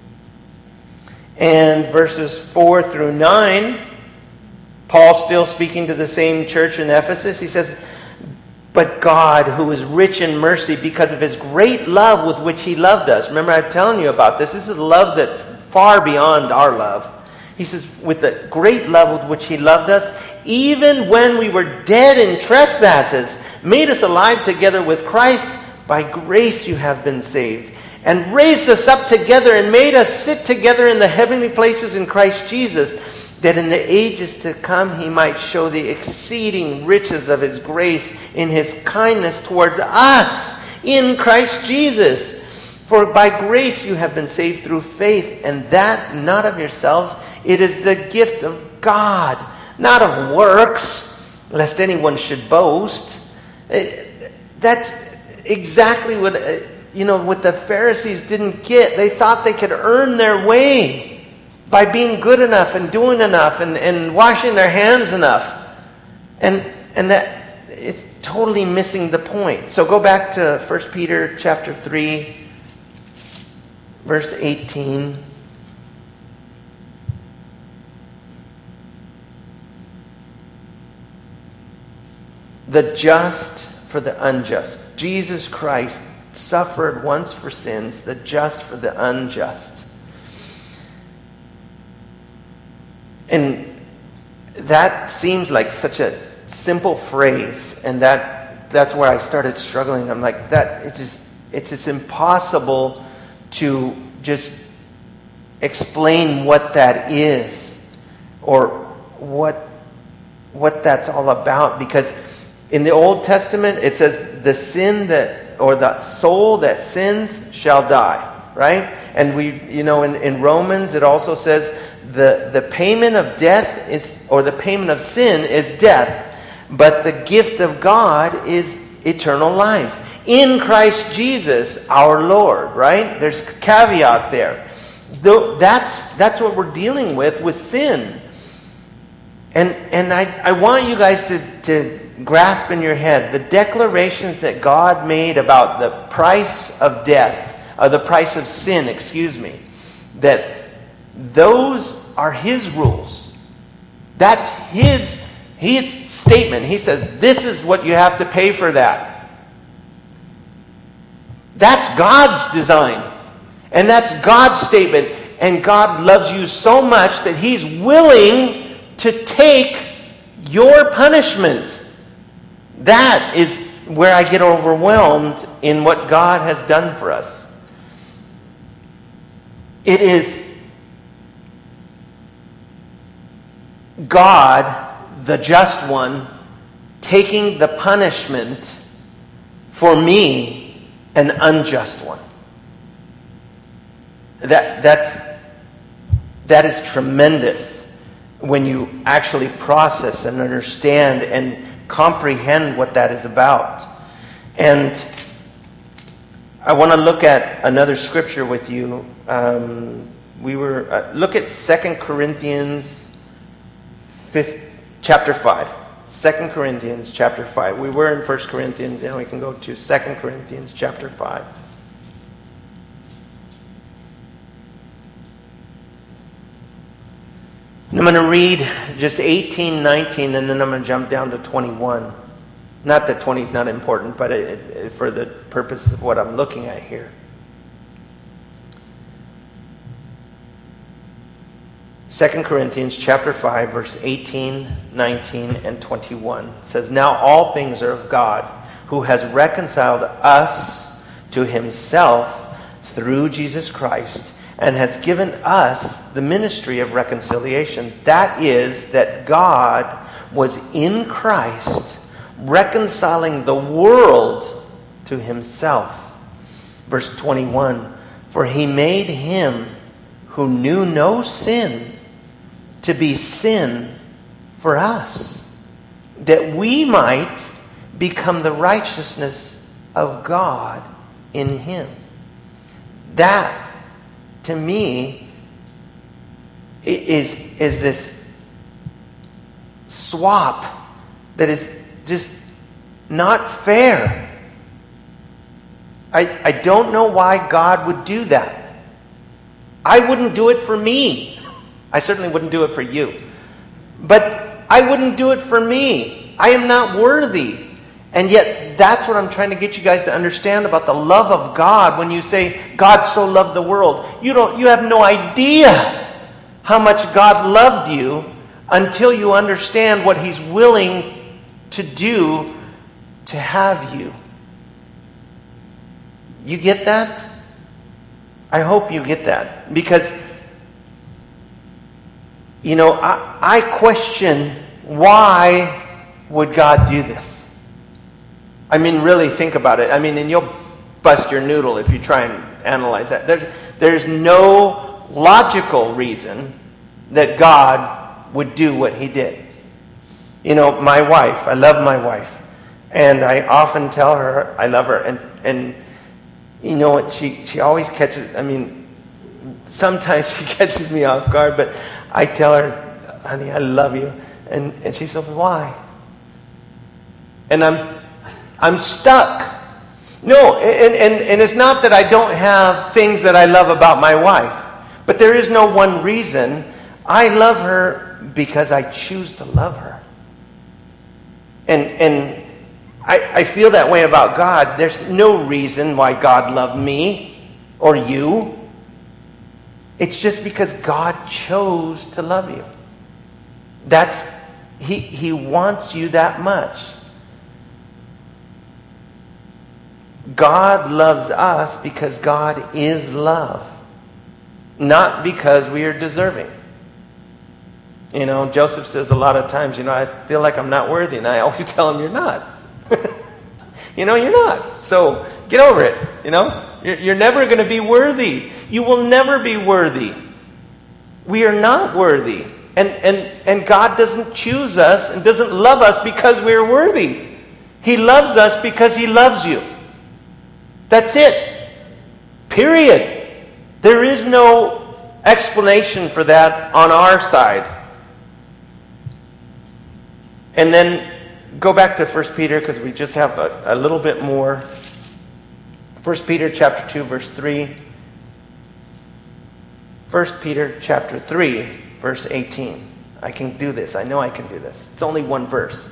and verses four through nine. Paul still speaking to the same church in Ephesus. He says, But God, who is rich in mercy because of his great love with which he loved us. Remember, I'm telling you about this. This is a love that's far beyond our love. He says, with the great love with which he loved us, even when we were dead in trespasses, made us alive together with Christ. By grace you have been saved. And raised us up together and made us sit together in the heavenly places in Christ Jesus, that in the ages to come he might show the exceeding riches of his grace in his kindness towards us in Christ Jesus. For by grace you have been saved through faith, and that not of yourselves. It is the gift of God, not of works, lest anyone should boast. That's exactly what, you know, what the Pharisees didn't get. They thought they could earn their way by being good enough and doing enough and, and washing their hands enough. And and that it's totally missing the point. So go back to First Peter chapter three, verse eighteen. The just for the unjust. Jesus Christ suffered once for sins, the just for the unjust. And that seems like such a simple phrase, and that that's where I started struggling. I'm like, that it's just it's just impossible to just explain what that is or what what that's all about, because in the Old Testament it says the sin that or the soul that sins shall die, right? And we, you know, in, in Romans it also says the, the payment of death is, or the payment of sin is death, but the gift of God is eternal life in Christ Jesus our Lord, right? There's a caveat there. Though that's that's what we're dealing with with sin. And and I, I want you guys to, to grasp in your head the declarations that God made about the price of death, or the price of sin, excuse me, that those are his rules. That's his, his statement. He says, this is what you have to pay for that. That's God's design. And that's God's statement. And God loves you so much that he's willing to take your punishment. That is where I get overwhelmed in what God has done for us. It is God, the just one, taking the punishment for me, an unjust one. That that's that is tremendous when you actually process and understand and comprehend what that is about. And I want to look at another scripture with you. Um, we were uh, look at Second Corinthians fifth, chapter five. Second Corinthians chapter five. We were in First Corinthians, now we can go to Second Corinthians chapter five. And I'm going to read just eighteen, nineteen, and then I'm going to jump down to twenty-one. Not that twenty is not important, but it, it, for the purpose of what I'm looking at here. Second Corinthians chapter five, verse eighteen, nineteen, and twenty-one says, now all things are of God, who has reconciled us to himself through Jesus Christ, and has given us the ministry of reconciliation. That is, that God was in Christ reconciling the world to himself. Verse twenty-one, for he made him who knew no sin to be sin for us, that we might become the righteousness of God in him. That, to me, is, is this swap that is just not fair. I, I don't know why God would do that. I wouldn't do it for me. I certainly wouldn't do it for you. But I wouldn't do it for me. I am not worthy. And yet, that's what I'm trying to get you guys to understand about the love of God. When you say, God so loved the world, you don't, you have no idea how much God loved you until you understand what He's willing to do to have you. You get that? I hope you get that. Because, you know, I, I question, why would God do this? I mean, really think about it. I mean, and you'll bust your noodle if you try and analyze that. There's, there's no logical reason that God would do what He did. You know, my wife, I love my wife. And I often tell her I love her. And, and you know what, she, she always catches, I mean, sometimes she catches me off guard, but I tell her, honey, I love you. And, and she says, why? And I'm I'm stuck. No, and, and, and it's not that I don't have things that I love about my wife. But there is no one reason. I love her because I choose to love her. And and I, I feel that way about God. There's no reason why God loved me or you. It's just because God chose to love you. That's He He wants you that much. God loves us because God is love, not because we are deserving. You know, Joseph says a lot of times, you know, I feel like I'm not worthy, and I always tell him, you're not. You know, you're not. So get over it. You know, you're, you're never going to be worthy. You will never be worthy. We are not worthy, and and and God doesn't choose us and doesn't love us because we are worthy. He loves us because He loves you. That's it. Period. There is no explanation for that on our side. And then go back to First Peter, because we just have a, a little bit more. First Peter chapter two, verse three. First Peter chapter three, verse eighteen. I can do this. I know I can do this. It's only one verse.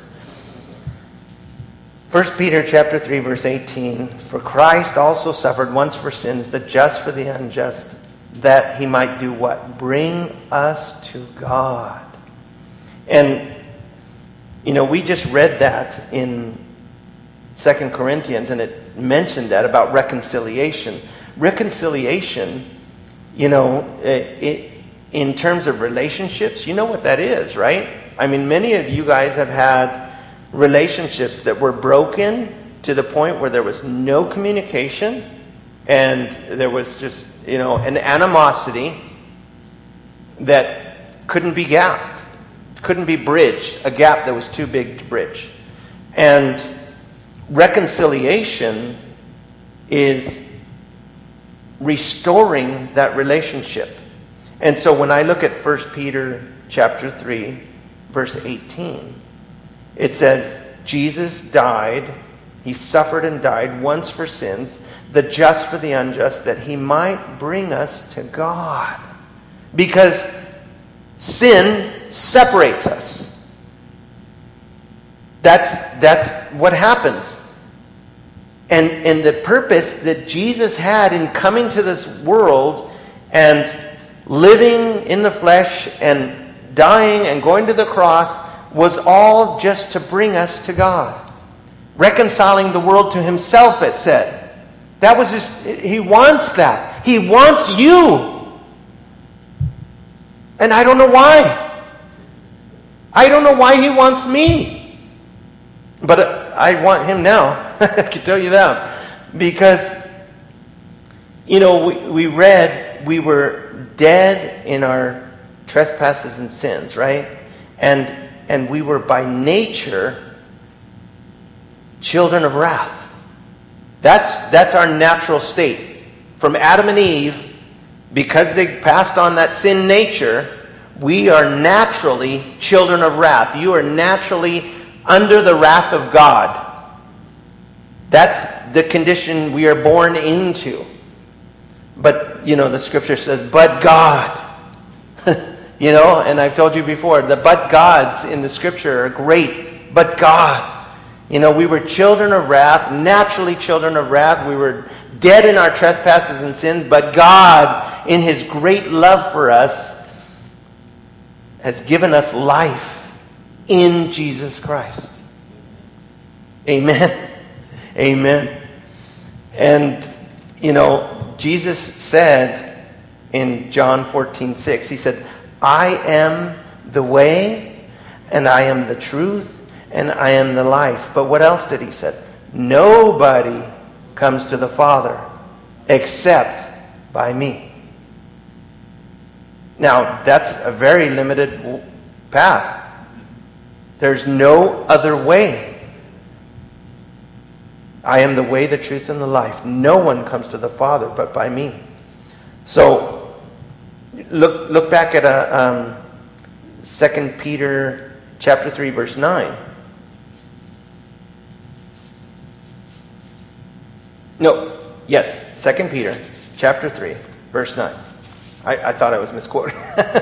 First Peter chapter three, verse eighteen. For Christ also suffered once for sins, the just for the unjust, that He might do what? Bring us to God. And, you know, we just read that in Second Corinthians, and it mentioned that about reconciliation. Reconciliation, you know, it, in terms of relationships, you know what that is, right? I mean, many of you guys have had relationships that were broken to the point where there was no communication, and there was just, you know, an animosity that couldn't be gapped, couldn't be bridged, a gap that was too big to bridge. And reconciliation is restoring that relationship. And so when I look at First Peter chapter three, verse eighteen, it says, Jesus died, He suffered and died once for sins, the just for the unjust, that He might bring us to God. Because sin separates us. That's, that's what happens. And, and the purpose that Jesus had in coming to this world and living in the flesh and dying and going to the cross was all just to bring us to God. Reconciling the world to Himself, it said. That was just, He wants that. He wants you. And I don't know why. I don't know why He wants me. But I want Him now. I can tell you that. Because, you know, we, we read we were dead in our trespasses and sins, right? And and we were by nature children of wrath. That's that's our natural state. From Adam and Eve, because they passed on that sin nature, we are naturally children of wrath. You are naturally under the wrath of God. That's the condition we are born into. But, you know, the scripture says, but God. You know, and I've told you before, the but gods in the scripture are great. But God. You know, we were children of wrath, naturally children of wrath. We were dead in our trespasses and sins, but God, in His great love for us, has given us life in Jesus Christ. Amen. Amen. And, you know, Jesus said in John fourteen six, He said, I am the way, and I am the truth, and I am the life. But what else did He say? Nobody comes to the Father except by me. Now, that's a very limited path. There's no other way. I am the way, the truth, and the life. No one comes to the Father but by me. So, look look back at a, um, Second Peter chapter three, verse nine. No, yes, Second Peter chapter three, verse nine. I, I thought I was misquoting.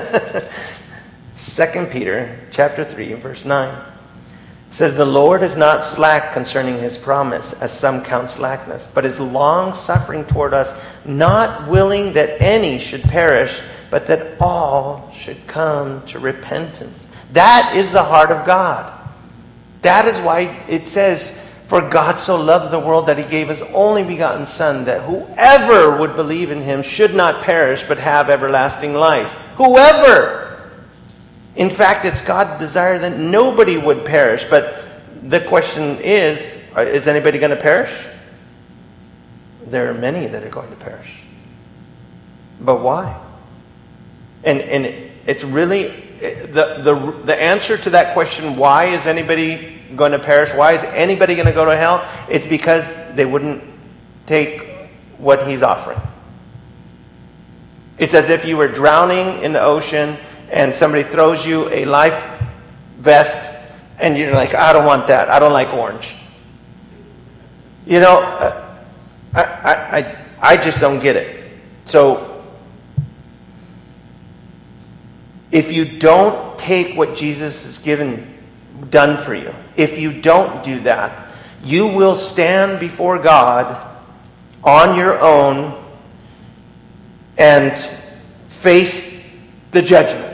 Second Peter chapter three, verse nine. Says, the Lord is not slack concerning His promise, as some count slackness, but is long-suffering toward us, not willing that any should perish, but that all should come to repentance. That is the heart of God. That is why it says, for God so loved the world that He gave His only begotten Son, that whoever would believe in Him should not perish, but have everlasting life. Whoever! In fact, it's God's desire that nobody would perish. But the question is, is anybody going to perish? There are many that are going to perish. But why? And and it's really, the, the, the answer to that question, why is anybody going to perish? Why is anybody going to go to hell? It's because they wouldn't take what He's offering. It's as if you were drowning in the ocean and somebody throws you a life vest, and you're like, I don't want that. I don't like orange. You know, I, I, I, I just don't get it. So, if you don't take what Jesus has given, done for you, if you don't do that, you will stand before God on your own and face the judgment.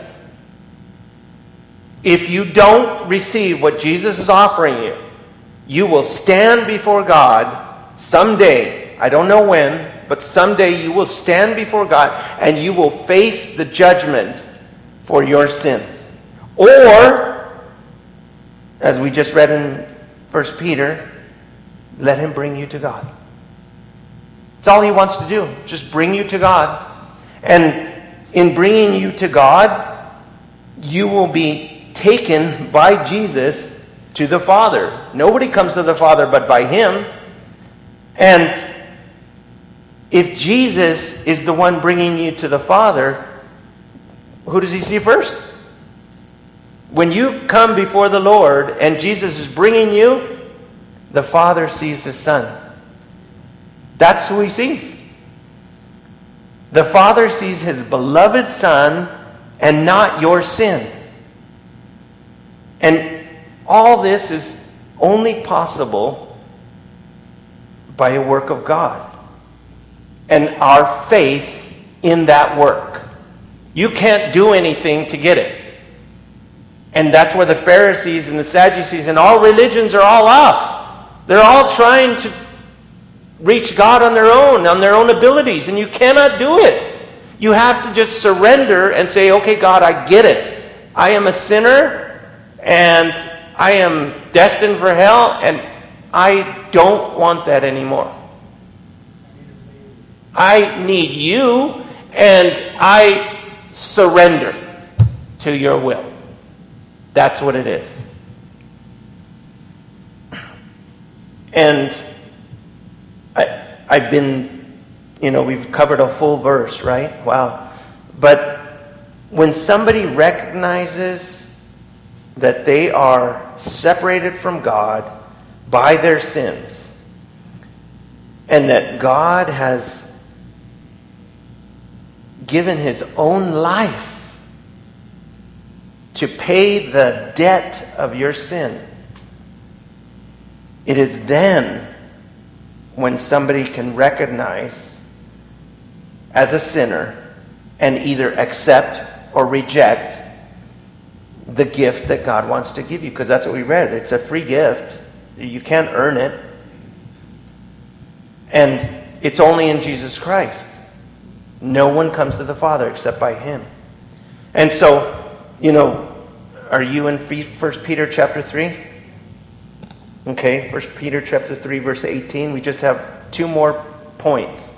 If you don't receive what Jesus is offering you, you will stand before God someday. I don't know when, but someday you will stand before God and you will face the judgment for your sins. Or, as we just read in First Peter, let Him bring you to God. That's all He wants to do. Just bring you to God. And in bringing you to God, you will be taken by Jesus to the Father. Nobody comes to the Father but by Him. And if Jesus is the one bringing you to the Father, who does He see first? When you come before the Lord and Jesus is bringing you, the Father sees the Son. That's who He sees. The Father sees His beloved Son and not your sin. And all this is only possible by a work of God and our faith in that work. You can't do anything to get it. And that's where the Pharisees and the Sadducees and all religions are all off. They're all trying to reach God on their own, on their own abilities, and you cannot do it. You have to just surrender and say, okay, God, I get it. I am a sinner. And I am destined for hell, and I don't want that anymore. I need you, and I surrender to your will. That's what it is. And I, I've been, you know, we've covered a full verse, right? Wow. But when somebody recognizes that they are separated from God by their sins, and that God has given His own life to pay the debt of your sin, It is then when somebody can recognize as a sinner and either accept or reject the gift that God wants to give you. Because that's what we read. It's a free gift. You can't earn it. And it's only in Jesus Christ. No one comes to the Father except by Him. And so, you know, are you in First Peter chapter three? Okay, First Peter chapter three, verse eighteen. We just have two more points.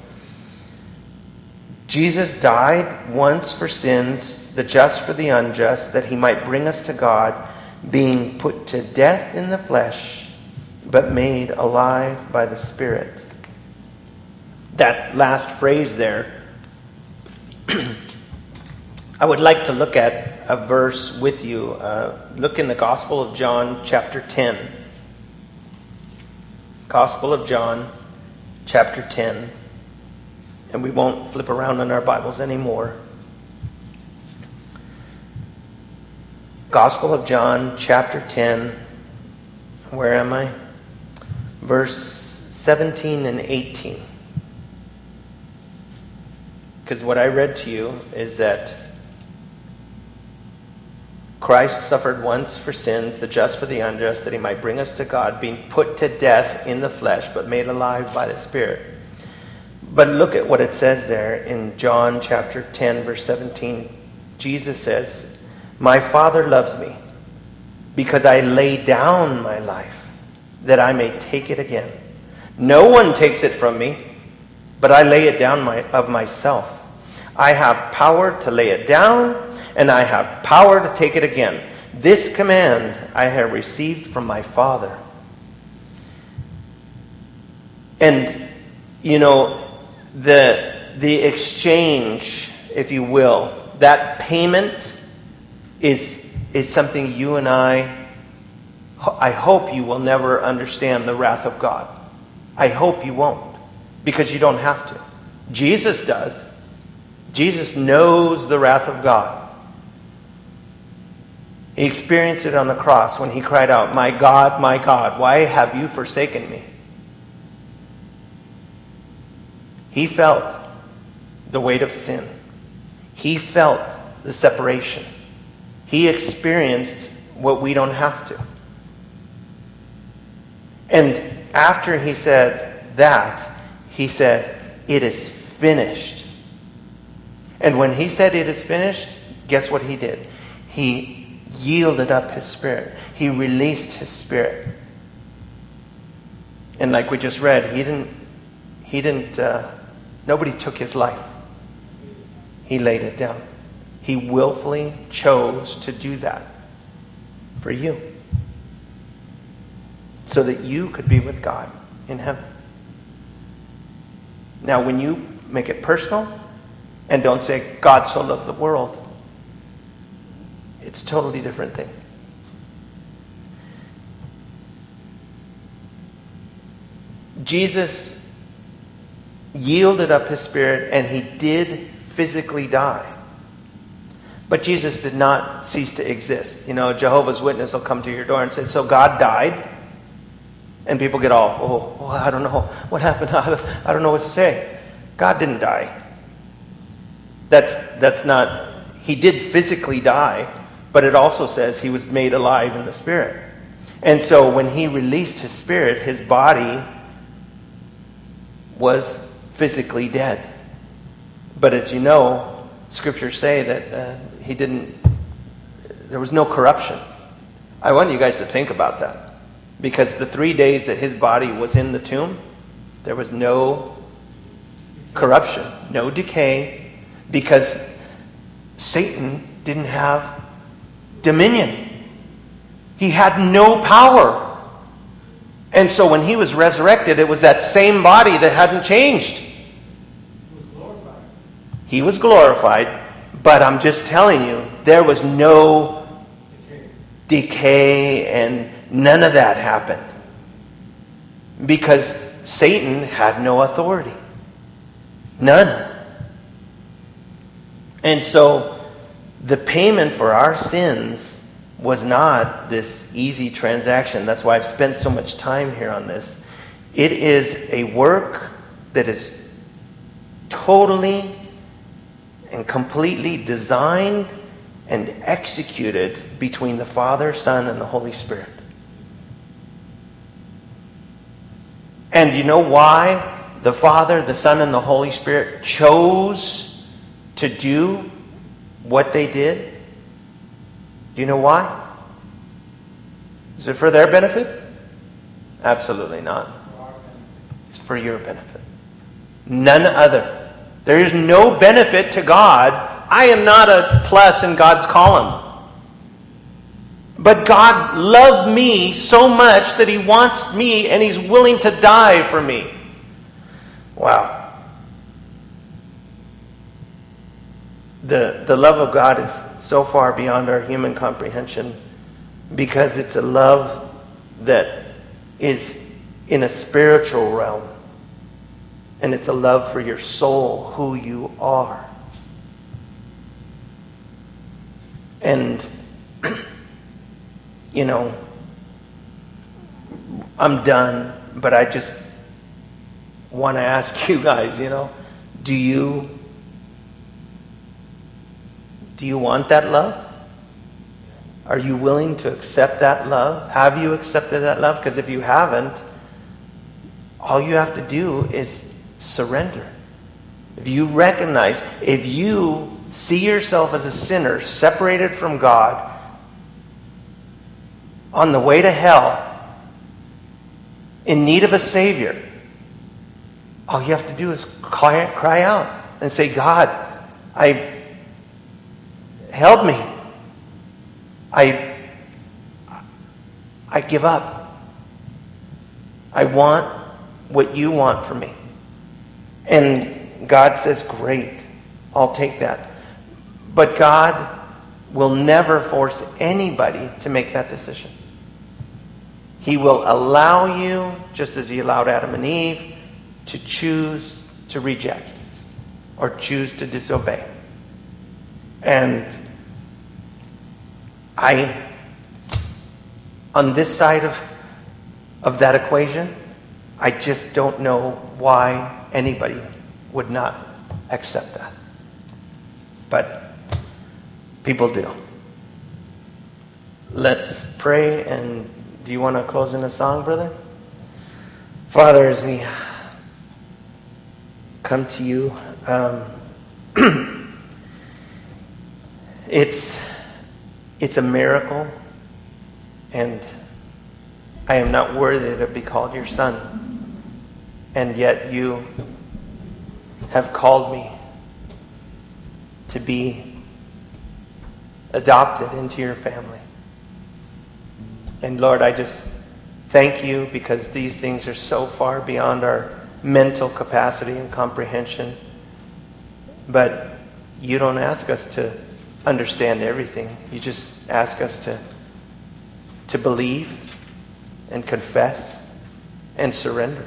Jesus died once for sins, the just for the unjust, that He might bring us to God, being put to death in the flesh, but made alive by the Spirit. That last phrase there, I would like to look at a verse with you. Uh, look in the Gospel of John, chapter ten. Gospel of John, chapter ten. And we won't flip around in our Bibles anymore. Gospel of John, chapter ten. Where am I? Verse seventeen and eighteen. Because what I read to you is that Christ suffered once for sins, the just for the unjust, that He might bring us to God, being put to death in the flesh, but made alive by the Spirit. But look at what it says there in John chapter ten, verse seventeen. Jesus says, "My Father loves me, because I lay down my life, that I may take it again. No one takes it from me, but I lay it down my, of myself. I have power to lay it down, and I have power to take it again. This command I have received from my Father." And, you know, the the exchange, if you will, that payment is is something you and I, I hope you will never understand the wrath of God. I hope you won't, because you don't have to. Jesus does. Jesus knows the wrath of God. He experienced it on the cross when He cried out, "My God, my God, why have you forsaken me?" He felt the weight of sin. He felt the separation. He experienced what we don't have to. And after He said that, He said, "It is finished." And when He said it is finished, guess what He did? He yielded up His Spirit. He released His Spirit. And like we just read, He didn't, He didn't, uh, nobody took His life. He laid it down. He willfully chose to do that for you, so that you could be with God in heaven. Now, when you make it personal and don't say, "God so loved the world," it's a totally different thing. Jesus yielded up His Spirit, and He did physically die. But Jesus did not cease to exist. You know, Jehovah's Witness will come to your door and say, "So God died?" And people get all, oh, oh I don't know. What happened? I don't know what to say. God didn't die. That's, that's not, He did physically die, but it also says He was made alive in the Spirit. And so when He released His Spirit, His body was physically dead. But as you know, Scriptures say that uh, He didn't, there was no corruption. I want you guys to think about that. Because the three days that His body was in the tomb, there was no corruption, no decay, because Satan didn't have dominion. He had no power. And so when He was resurrected, it was that same body that hadn't changed. He was glorified, but I'm just telling you, there was no decay, and none of that happened. Because Satan had no authority. None. And so the payment for our sins was not this easy transaction. That's why I've spent so much time here on this. It is a work that is totally and completely designed and executed between the Father, Son, and the Holy Spirit. And you know why the Father, the Son, and the Holy Spirit chose to do what they did? Do you know why? Is it for their benefit? Absolutely not. It's for your benefit. None other. There is no benefit to God. I am not a plus in God's column. But God loved me so much that He wants me and He's willing to die for me. Wow. The, the love of God is so far beyond our human comprehension because it's a love that is in a spiritual realm. And it's a love for your soul, who you are. And, you know, I'm done, but I just want to ask you guys, you know, do you, do you want that love? Are you willing to accept that love? Have you accepted that love? Because if you haven't, all you have to do is surrender. If you recognize, if you see yourself as a sinner, separated from God, on the way to hell, in need of a Savior, all you have to do is cry, cry out and say, God, I help me. I I give up. I want what you want for me. And God says, great, I'll take that. But God will never force anybody to make that decision. He will allow you, just as He allowed Adam and Eve, to choose to reject or choose to disobey. And I, on this side of, of that equation, I just don't know why anybody would not accept that. But people do. Let's pray. And do you want to close in a song, brother? Father, as we come to you, um, it's it's a miracle, and I am not worthy to be called your son, and yet you have called me to be adopted into your family. And Lord, I just thank you because these things are so far beyond our mental capacity and comprehension. But you don't ask us to understand everything. You just ask us to, to believe and confess and surrender.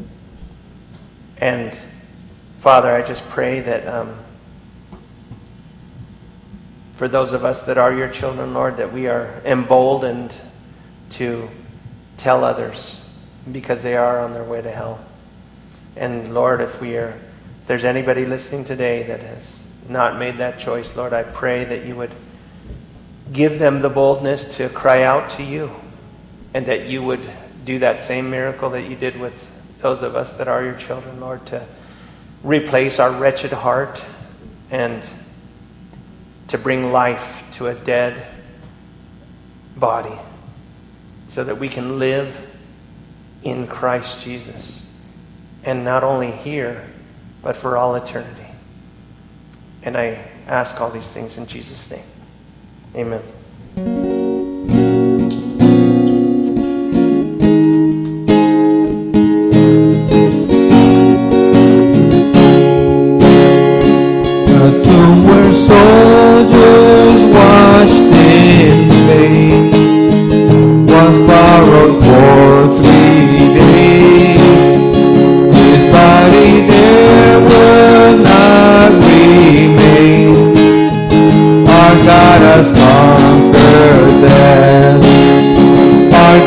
And Father, I just pray that um, for those of us that are your children, Lord, that we are emboldened to tell others because they are on their way to hell. And Lord, if we are, if there's anybody listening today that has not made that choice, Lord, I pray that you would give them the boldness to cry out to you, and that you would do that same miracle that you did with those of us that are your children, Lord, to replace our wretched heart and to bring life to a dead body so that we can live in Christ Jesus. And not only here, but for all eternity. And I ask all these things in Jesus' name. Amen. The tomb where soldiers washed in vain was borrowed for three days. His body there was